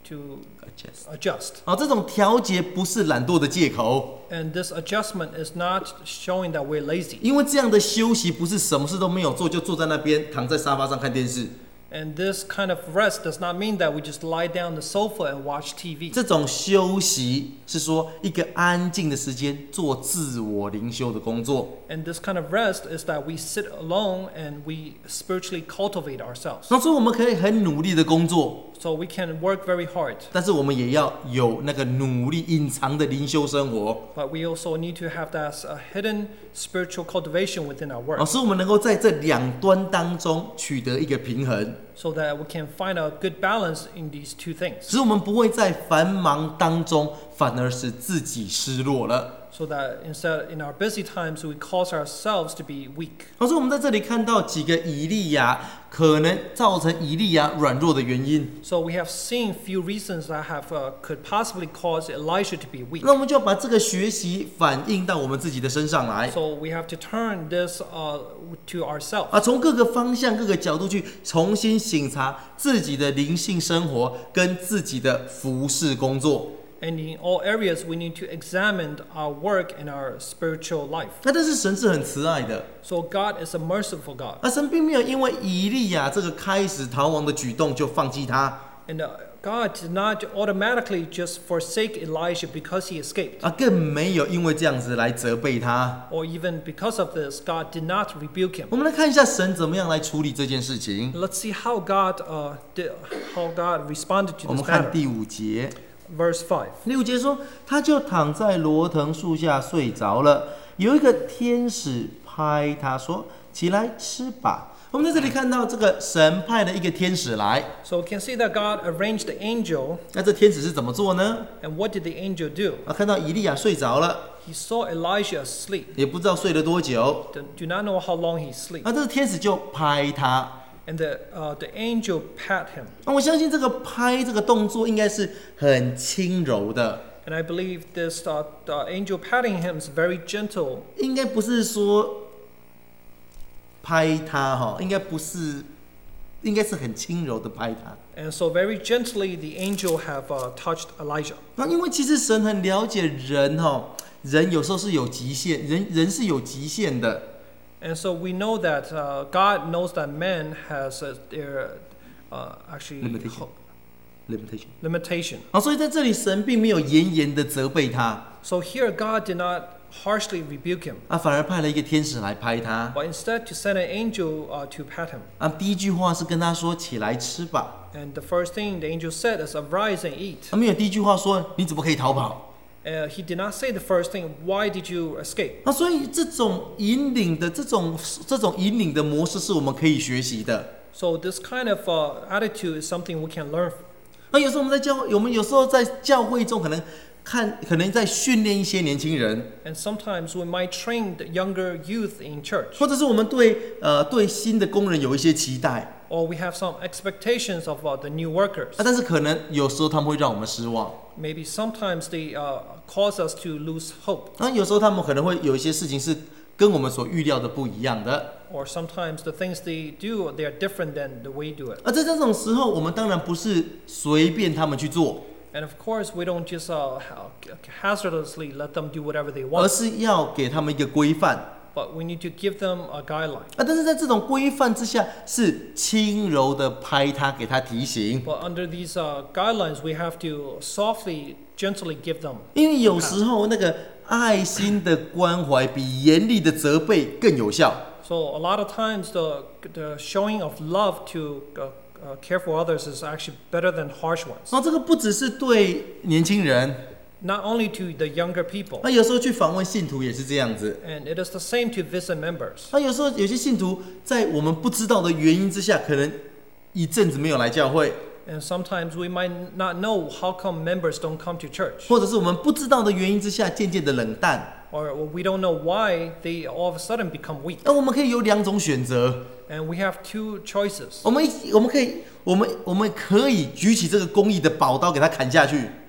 A: to
B: adjust
A: adjust.
B: 啊，这种调节不是懒惰的借口，
A: And this adjustment is not showing that we're lazy.
B: 因为这样的休息不是什么事都没有做就坐在那边躺在沙发上看电视，
A: And this kind of rest does not mean that we just lie down on the sofa and watch T V.
B: 这种休息是说一个安静的时间做自我灵修的工作。
A: And this kind of rest is that we sit alone and we spiritually cultivate ourselves.
B: 那所以我们可以很努力的工作，
A: So we can work very hard,
B: 但是我们也要有那个努力隐藏的灵修生活，
A: but we also need to have that uh, hidden spiritual cultivation within our
B: 哦，
A: work,
B: 使我们能够在这两端当中取得一个平衡，
A: so that we can find a good balance in these two things,
B: 使我们不会在繁忙当中反而使自己失落了。
A: so that instead in our busy times we cause ourselves to be weak.
B: 所以我们在这里看到几个以利亚可能造成以利亚软弱的原因，
A: So we have seen few reasons that have uh, could possibly cause Elijah to be weak.
B: 那我们就要把这个学习反映到我们自己的身上来，
A: So we have to turn this uh, to ourselves.
B: 啊，从各个方向、各个角度去重新省察自己的灵性生活跟自己的服事工作。
A: And in all areas, we need to examine our work and our spiritual life.
B: 那但是神是很慈爱的，
A: So God is a merciful God.
B: 而神并没有因为以利亚这个开始逃亡的举动就放弃他，
A: And uh, God did not automatically just forsake Elijah because he escaped.
B: 啊，更没有因为这样子来责备他。
A: Or even because of this, God did not rebuke him.
B: 我们来看一下神怎么样来处理这件事情。
A: Let's see how God, uh, did, how God responded
B: 我
A: to
B: 们
A: this
B: 看
A: matter.
B: 第五节，
A: Verse five.
B: 第五节说，他就躺在罗藤树下睡着了，有一个天使拍他说：“起来吃吧。”我们在这里看到这个神派了一个天使来，
A: So we can see that God arranged the angel.
B: 那这天使是怎么做呢？
A: And what did the angel do?
B: 啊，看到以利亚睡着了，
A: He saw Elijah asleep.
B: 也不知道睡了多久，
A: Do do not know how long he slept.
B: 那这个天使就拍他。
A: And the, uh, the angel pat him.
B: 那我相信这个拍这个动作应该是很轻柔的，
A: And I believe this uh, the angel patting him is very gentle.
B: 应该不是说拍他哈，应该不是，应该是很轻柔的拍他。
A: And so very gently the angel have uh, touched Elijah.
B: 那因为其实神很了解人哈，人有时候是有极限，人人是有极限的。
A: And so we know that uh, God knows that man has uh, their uh, actually
B: Limitation.
A: ho-
B: limitation
A: limitation.
B: 啊，所以在这里神并没有严严的责备他，
A: So here God did not harshly rebuke him,
B: 啊，反而派了一个天使来拍他。
A: but instead to send an angel uh, to pat him.
B: 啊，第一句话是跟他说起来吃吧，
A: And the first thing the angel said is, "Arise and eat."
B: 啊，没有第一句话说你怎么可以逃跑。
A: Uh, he did not say the first thing, "Why did you escape?"
B: 那所以这种引领的这种这种引领的模式是我们可以学习的。
A: So this kind of uh, attitude is something we can learn.
B: 那有时候我们在教，我们有时候在教会中可能看，可能在训练一些年轻人，
A: And sometimes we might train the younger youth in church,
B: 或者是我们对呃对新的工人有一些期待，
A: or we have some expectations of uh, the new workers.
B: 啊，但是可能有时候他们会让我们失望，
A: Maybe sometimes they uh, cause us to lose hope,
B: 啊，有时候他们可能会有一些事情是跟我们所预料的不一样的，
A: or sometimes the things they do, they are different than the way we do it.
B: 而在这种时候，我们当然不是随便他们去做，
A: And of course, we don't just uh, hazardously let them do whatever they
B: 而
A: want,
B: 是要给他们一个规范。
A: but we need to give them a guideline.
B: 啊，但是在这种规范之下，是轻柔的拍他，给他提醒。
A: But under these uh, guidelines, we have to softly, gently give them.
B: 因为有时候那个爱心的关怀比严厉的责备更有效。
A: So a lot of times, the the showing of love to uh, uh, care for others is actually better than harsh ones.
B: 那这个不只是对年轻人，
A: Not only to the younger people,
B: 那有时候去访问信徒也是这样子。
A: and it is the same to visit members.
B: 那有时候有些信徒在我们不知道的原因之下，可能一阵子没有来教会，
A: And sometimes we might not know how come members don't come to church,
B: 或者是我们不知道的原因之下，渐渐的冷淡。
A: or we don't know why they all of a sudden become weak.
B: 那我们可以有两种选择，
A: And we have two choices.
B: 我们一我们可以我们我们可以举起这个公义的宝刀给他砍下去。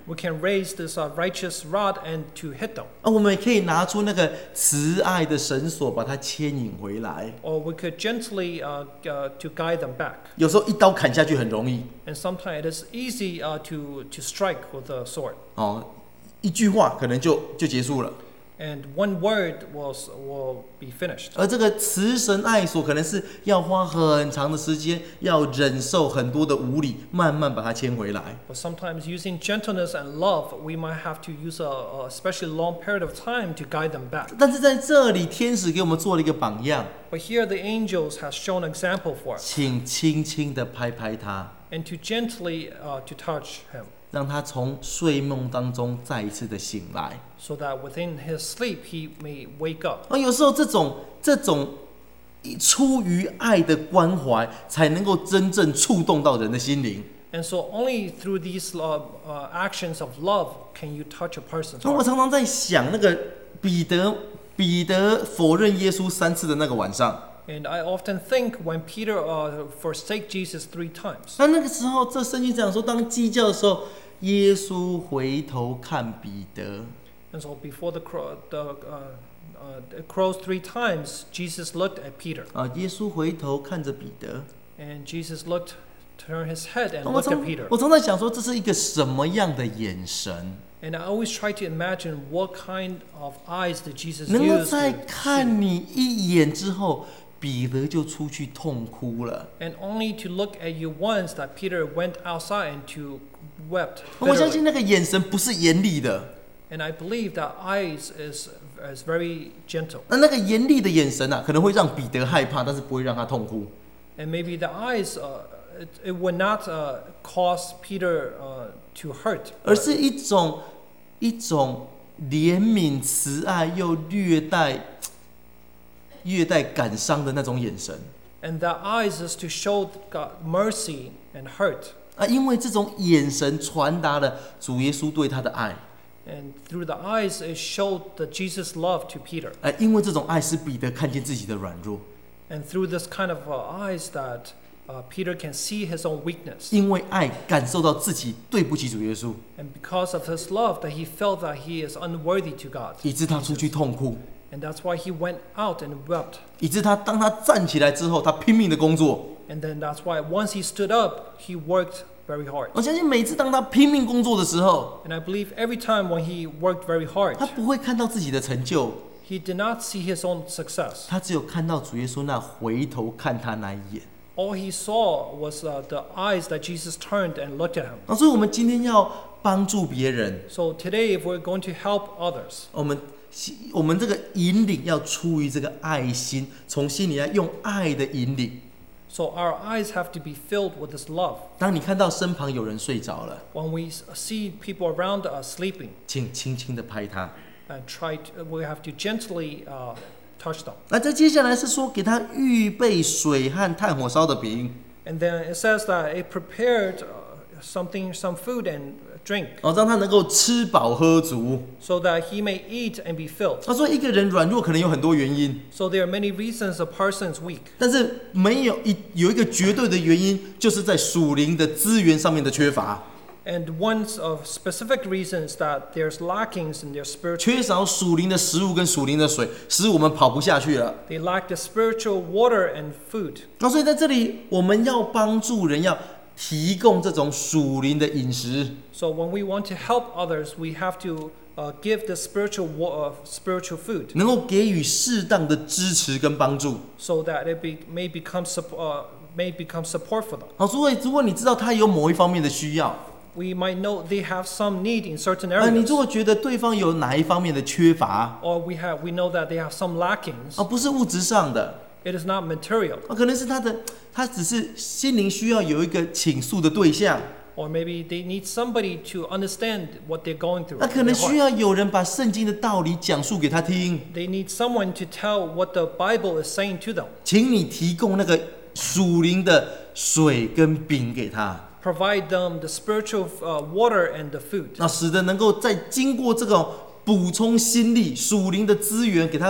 A: We can raise this uh, righteous rod and to hit them.
B: 啊，我们也可以拿出那个慈爱的绳索，把它牵引回来。
A: Or we could gently uh, uh, to guide them back.
B: 有时候一刀砍下去很容易，
A: And sometimes it is easy uh, to, to strike with a sword.
B: 哦，一句话可能就就结束了。
A: And one word was, will be finished.
B: 而这个慈神爱所可能是要花很长的时间，要忍受很多的无理，慢慢把它牵回来。
A: But sometimes using gentleness and love, we might have to use a, a especially long period of time to guide them back.
B: 但是在这里，天使给我们做了一个榜样，
A: But here the angels has shown example for us.
B: 请轻轻的拍拍他，
A: And to gently uh, to touch him.
B: 让他从睡梦当中再一次的醒来。
A: So that within his sleep he may wake up.
B: 而有时候这种这种出于爱的关怀，才能够真正触动到人的心灵。
A: And so only through these uh, uh, actions of love can you touch a person's
B: 那我
A: heart.
B: 常常在想，那个彼得彼得否认耶稣三次的那个晚上，
A: And I often think when Peter uh, forsake Jesus three times.
B: 那那个时候，这圣经讲说，当鸡叫的时候，耶稣回头看彼得。
A: And so before the crow, the, uh, uh, it crows three times, Jesus looked at Peter.
B: 啊，耶稣回头看着彼得。
A: And Jesus looked, turned his head and
B: 我
A: looked
B: 常
A: at Peter.
B: 我常在想说，这是一个什么样的眼神？
A: And I always try to imagine what kind of eyes did Jesus
B: 能够
A: use
B: 在
A: to
B: 看
A: see.
B: 你一眼之后，彼得就出去痛哭了。
A: And only to look at you once that Peter went outside and to wept
B: 我相信
A: bitterly.
B: 那个眼神不是严厉的，
A: And I believe that eyes is, is very gentle.
B: 那那个严厉的眼神啊，可能会让彼得害怕，但是不会让他痛哭。
A: And maybe the eyes, uh, it, it would not uh, cause Peter uh, to hurt.
B: 而是一种一种怜悯、慈爱又略带略带感伤的那种眼神
A: And that eyes is to show God mercy and hurt.
B: 啊，因为这种眼神传达了主耶稣对他的爱，
A: And through the eyes, it showed the Jesus' love to Peter.
B: 啊，因为这种爱使彼得看见自己的软弱，
A: And through this kind of uh, eyes that uh, Peter can see his own weakness.
B: 因为爱感受到自己对不起主耶稣，
A: And because of his love, that he felt that he is unworthy to God.
B: 以致他出去痛哭，
A: And that's why he went out and wept.
B: 以致他当他站起来之后，他拼命的工作。
A: And then that's why once he stood up, he worked very hard.
B: 我相信每次当他拼命工作的时候，
A: And I believe every time when he worked very hard,
B: 他不会看到自己的成就，
A: he did not see his own success.
B: 他只有看到主耶稣那回头看他那一眼。
A: All he saw was uh, the eyes that Jesus turned and looked at him.
B: 啊，所以我们今天要帮助别人，
A: So today, if we're going to help others,
B: 我们我们这个引领要出于这个爱心，从心里来用爱的引领。
A: so our eyes have to be filled with this love.
B: 当你看到身旁有人睡着了，
A: When we see people around us sleeping,
B: 请轻轻的拍他。
A: and try to, we have to gently uh, touch them.
B: 那这接下来是说给他预备水和炭火烧的饼。
A: And then it says that it prepared uh, something, some food and drink,
B: 哦，让他能够吃饱喝足。
A: so that he may eat and be filled.
B: 他说，一个人软弱可能有很多原因，
A: So there are many reasons a person is weak.
B: 但是没有一有一个绝对的原因，就是在属灵的资源上面的缺乏，
A: And one of specific reasons that there's lackings in their spiritual,
B: 缺少属灵的食物跟属灵的水，使我们跑不下去了。
A: they lack the spiritual water and food.
B: 那所以在这里，我们要帮助人，要提供这种属灵的饮食。
A: So when we want to help others, we have to uh, give the spiritual wa- uh, spiritual food,
B: 能够给予适当的支持跟帮助。
A: so that it be, may become sup- uh, may become support for them.
B: 好，所以如果你知道他有某一方面的需要，
A: We might know they have some need in certain
B: 呃，你
A: areas,
B: 如果觉得对方有哪一方面的缺乏，
A: or we have we know that they have some lackings.
B: 而不是物质上的，
A: It is not material,
B: 啊，可能是他的，他只是心灵需要有一个倾诉的对象，
A: or maybe they need somebody to understand what they're going through.
B: 那
A: in
B: 可能
A: their
B: 需
A: heart.
B: 要有人把圣经的道理讲述给他听，
A: They need someone to tell what the Bible is saying to them.
B: 请你提供那个属灵的水跟饼给他，
A: Provide them the spiritual uh, water and the food,
B: 那使得能够再经过这种补充心力、属灵的资源给他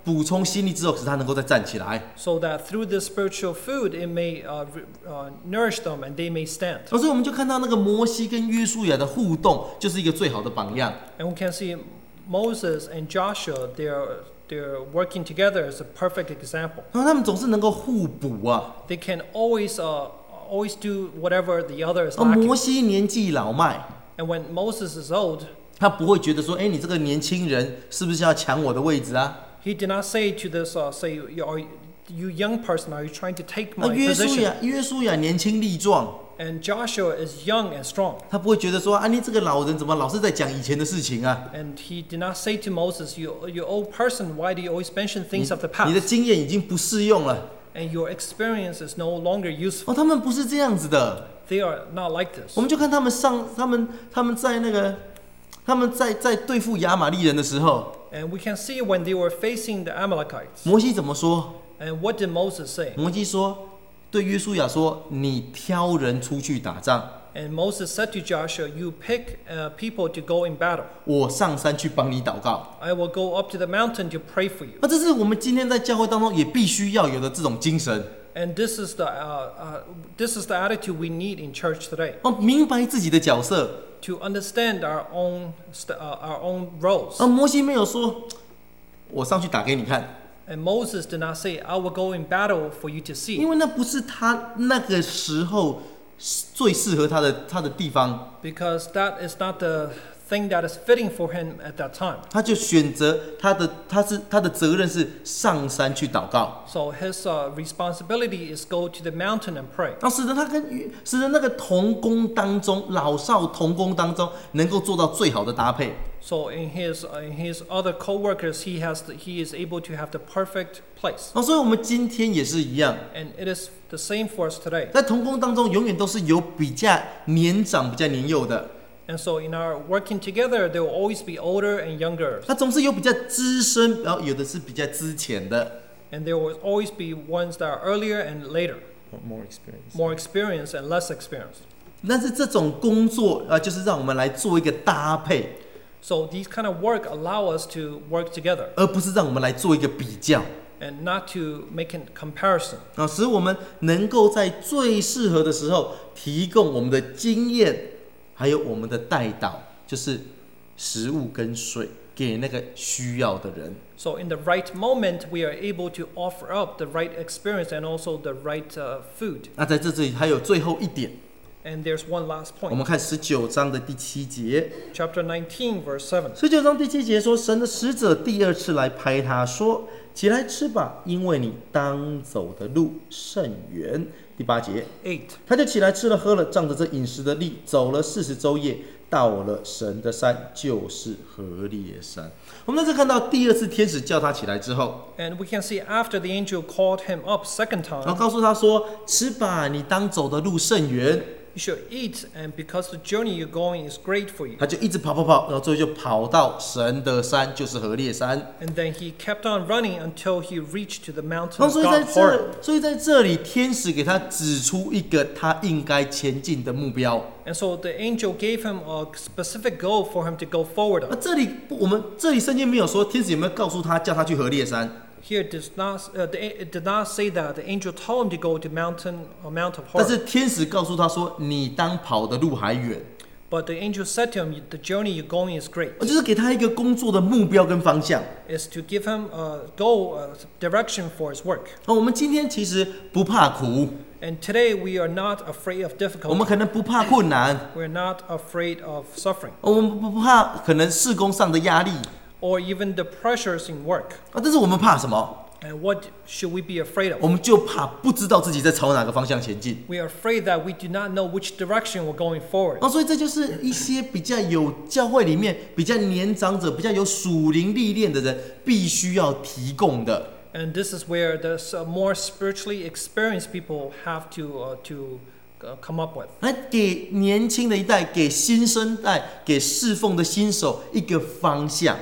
B: 补充心力之后，使他能够再站起来。
A: so that through the spiritual food it may uh, uh, nourish them and they may stand.
B: 所以我们就看到那个摩西跟约书亚的互动，就是一个最好的榜样。
A: And we can see Moses and Joshua, they're they're working together as a perfect example.
B: 然后他们总是能够互补啊。
A: They can always uh, always do whatever the other is
B: 而摩
A: lacking.
B: 西年纪老迈，
A: And when Moses is old,
B: 他不会觉得说，哎，你这个年轻人是不是要抢我的位置啊？
A: he did not say to this, uh, say, you, are, you young person, are you trying to take
B: 那
A: my
B: 约书
A: position?
B: 亚，约书亚年轻力壮，
A: And Joshua is young and strong.
B: 他不会觉得说，啊，你这个老人怎么老是在讲以前的事情啊？
A: And he did not say to Moses, you, you old person, why do you always mention
B: 你
A: things of the
B: 你的
A: past?
B: 经验已经不适用了。
A: And your experience is no longer useful.
B: 哦，他们不是这样子的。
A: They are not like
B: 我
A: this.
B: 们就看他们上，他们他们在那个，他们在在对付亚玛力人的时候，
A: And we can see when they were facing the Amalekites.
B: 摩西怎么说？
A: And what did Moses say?
B: 摩西说，对约书亚说：“你挑人出去打仗，
A: And Moses said to Joshua, you pick uh, people to go in battle.
B: 我上山去帮你祷告。”
A: I will go up to the mountain to pray for you.
B: 那这是我们今天在教会当中也必须要有的这种精神。
A: And this is the uh, uh, this is the attitude we need in church today.
B: 哦，明白自己的角色。
A: To understand our own st- uh, our own roles.
B: 而摩西没有说，我上去打给你看，
A: And Moses did not say, I will go in battle for you to
B: 因
A: see.
B: 为那不是他那个时候最适合他的他的地方。
A: Because that is not the thing that is fitting for him at that time.
B: 他就选择他的他是他的责任是上山去祷告，
A: So his uh, responsibility is go to the mountain and pray.
B: 然后使得他跟使得那个同工当中老少同工当中能够做到最好的搭配。
A: So in his uh, in his other co-workers, he has the, he is able to have the perfect place.
B: 哦，所以我们今天也是一样，
A: And it is the same for us today.
B: 在同工当中永远都是有比较年长、比较年幼的，
A: And so in our working together, there will always be older and younger.
B: 他总是有比较资深，然后有的是比较资浅的。
A: And there will always be ones that are earlier and later,
B: More experience.
A: more experienced and less experienced.
B: 但是这种工作啊，就是让我们来做一个搭配，
A: So these kind of work allow us to work together
B: 而不是让我们来做一个比较。
A: and not to make a comparison.
B: 啊，使我们能够在最适合的时候提供我们的经验，还有我们的带导，就是食物跟水给那个需要的人。
A: So in the right moment, we are able to offer up the right experience and also the right uh, food.
B: 那在这里还有最后一点，
A: And there's one last
B: 我们
A: point.
B: 看十九章的第七节。
A: Chapter nineteen, verse seven.
B: 十九章第七节说，神的使者第二次来拍他说：“起来吃吧，因为你当走的路甚远。”第八节，
A: eight.
B: 他就起来吃了喝了，仗着这饮食的力，走了四十周夜，到了神的山，就是何烈山。我们在这看到第二次天使叫他起来之后，
A: And we can see after the angel called him up second
B: 然后
A: time,
B: 告诉他说：“吃吧，你当走的路甚远。”
A: you should eat, and because the journey you're going is great for you.
B: 他就一直跑跑跑，然后最后就跑到神的山，就是何烈山。
A: And then he kept on running until he reached to the mountain
B: 然后
A: of
B: 所以在
A: God Horeb.
B: 这，所以在这里，天使给他指出一个他应该前进的目标。
A: And so the angel gave him a specific goal for him to go forward
B: 那
A: on.
B: 这里我们这里圣经没有说天使有没有告诉他叫他去何烈山，
A: Here it does not, uh, the, it did not say that the angel told him to go to mountain, uh, Mount of
B: 但是
A: Horeb.
B: 天使告诉他说你当跑的路还远，
A: But the angel said to him, the journey you're going is great.
B: 就是给他一个工作的目标跟方向。
A: Is to give him a goal, a direction for his work.
B: 那我们今天其实不怕苦，
A: And today we are not afraid of
B: 我们
A: difficulty.
B: 可能不怕困难，
A: We're not afraid of suffering
B: 我们不怕可能事工上的压力
A: or even the pressures in work.
B: 啊，但是我们怕什么？
A: And what should we be afraid
B: 我
A: of?
B: 们就怕不知道自己在朝哪个方向前进。
A: We are afraid that we do not know which direction we're going forward.
B: 哦，所以这就是一些比较有教会里面比较年长者、比较有属灵历练的人必须要提供的。
A: And this is where the uh, more spiritually experienced people have to uh, to uh, come up with.
B: 来给年轻的一代、给新生代、给侍奉的新手一个方向。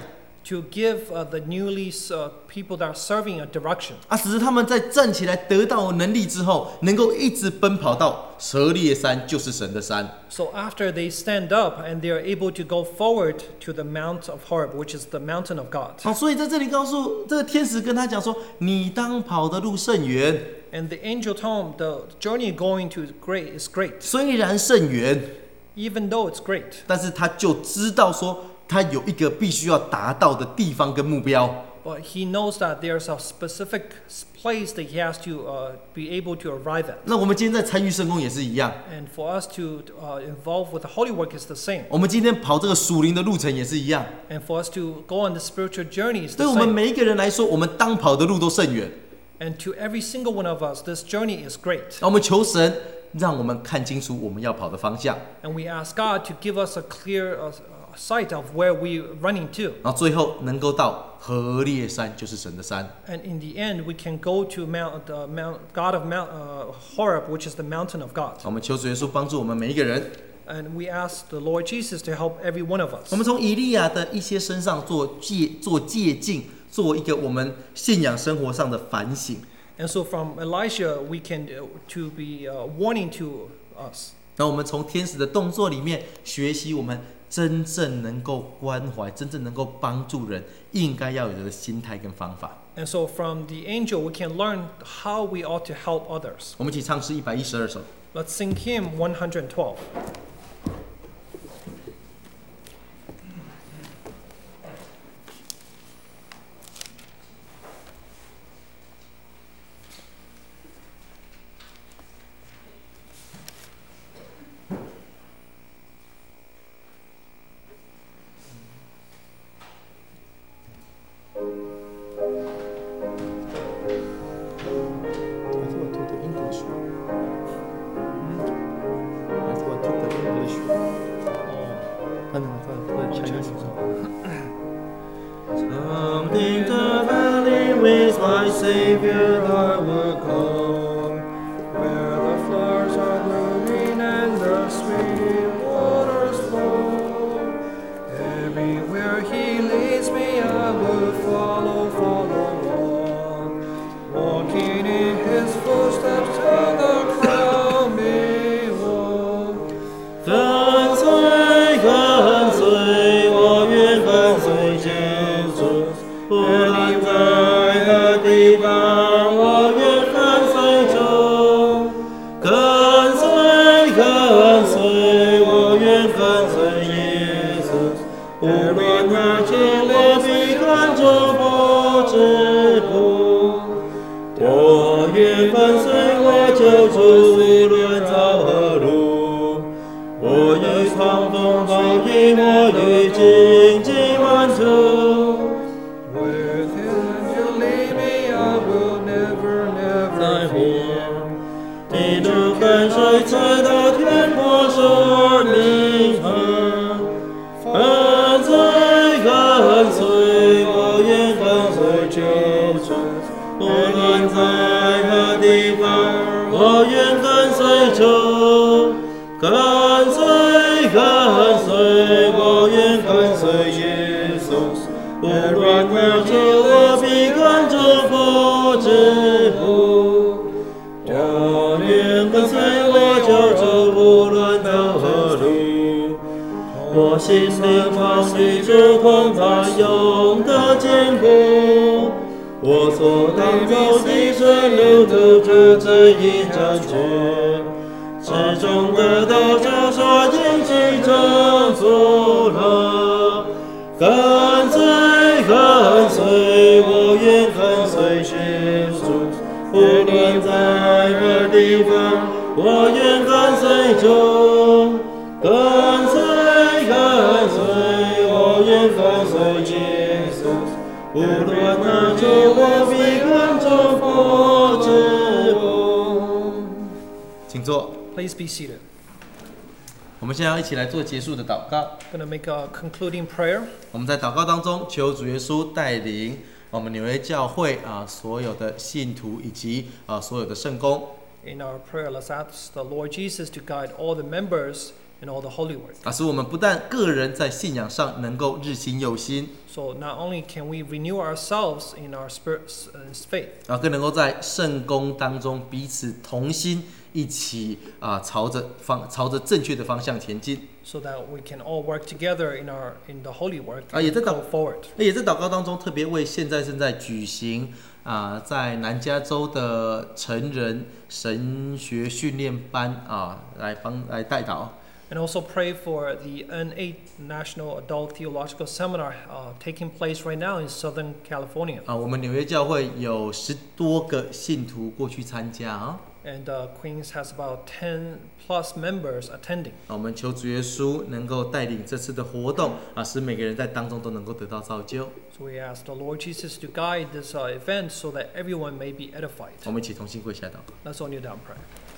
A: to give uh, the newly uh, people that are serving a direction.
B: 啊，使得他们在站起来得到能力之后，能够一直奔跑到蛇列山，就是神的山。
A: So after they stand up and they are able to go forward to the Mount of Horeb, which is the mountain of God.
B: 好，所以在这里告诉这个天使跟他讲说：“你当跑的路甚远。”
A: And the angel told him the journey going to great is great.
B: 虽然甚远，
A: Even though it's great.
B: 但是他就知道说，他有一个必须要达到的地方跟目标。
A: But he knows that there's a specific place that he has to uh, be able to arrive at.
B: 那我们今天在参与圣工也是一样，
A: And for us to uh, involve with the holy work is the same.
B: 我们今天跑这个属灵的路程也是一样。
A: And for us to go on the spiritual journey is
B: 对
A: the
B: 我们
A: same.
B: 每一个人来说，我们当跑的路都甚远。
A: And to every single one of us, this journey is great.
B: 那我们求神让我们看清楚我们要跑的方向。
A: And we ask God to give us a clear uh, sight of where we're running to.
B: 然后最后能够到何烈山，就是神的山。
A: And in the end, we can go to Mount, the Mount God of Mount uh, Horeb, which is the mountain of God.
B: 我们求主耶稣帮助我们每一个人。
A: And we ask the Lord Jesus to help every one of us.
B: 我们从以利亚的一些身上做借做借鉴，做一个我们信仰生活上的反省。
A: And so from Elisha, we can uh, to be uh, warning to us.
B: 然后我们从天使的动作里面学习，我们真正能够关怀、真正能够帮助人，应该要有的心态跟方法。
A: And so from the angel, we can learn how we ought to help others.
B: 我们一起唱诗一百一十二首。
A: Let's sing hymn one twelve.
B: Someday the valley with my Savior I will go,
A: Where the flowers are blooming and the sweet waters flow. Everywhere he leads me, I will follow, follow on. Walking in his footsteps till the crown me won.
B: 跟随跟随，我愿跟随耶稣。不论在何地方，我愿跟随主。跟随跟随，我愿跟随耶稣。不论何处，我必跟着不止步。我愿跟随我救主，无论走何路。我与狂风暴雨，我与荆棘满途。
A: With him you lead me, I will never,
B: 在
A: never
B: 乎
A: fear.
B: 地主跟随直到天国是明恒。跟随跟随，我愿跟随救主。无论在何地方，我愿跟随主。跟随跟随，我愿跟随耶稣。无论何处，我必跟着不止步。我愿跟随我救主，无论走何路。我心灵旁与主同在，永得坚固。我所当走的顺路途，主指引正确。 始终得到救赎，因其拯救了。跟随跟随，我愿跟随耶稣。无论在何地方，我愿跟随主。跟随跟随，我愿跟随耶稣。无论何处，我必跟着不止步。请坐。
A: Please be seated.
B: 我们现在要一起来做结束的祷告。
A: I'm going to make a concluding prayer.
B: 我们在祷告当中，求主耶稣带领我们纽约教会啊所有的信徒以及啊所有的圣工。
A: In our prayer, let's ask the Lord Jesus to guide all the members and all the holy work.
B: 啊，使我们不但个人在信仰上能够日新又新，
A: So not only can we renew ourselves in our spirit, uh, faith,
B: 啊，更能够在圣工当中彼此同心，一起啊，朝着方朝着正确的方向前进。
A: so that we can all work together in our in the holy work
B: 啊，也在
A: and
B: 祷
A: go forward.
B: 也在祷告当中特别为现在正在举行啊，在南加州的成人神学训练班啊，来帮来代祷。
A: And also pray for the N eight National Adult Theological Seminar uh, taking place right now in Southern California.
B: 啊，我们纽约教会有十多个信徒过去参加啊。
A: And uh, Queens has about ten plus members attending.
B: 啊，我们求主耶稣能够带领这次的活动啊，使每个人在当中都能够得到造就。
A: So we ask the Lord Jesus to guide this uh, event so that everyone may be edified.
B: 我们一起同心跪下祷告。
A: Let's all kneel down and pray.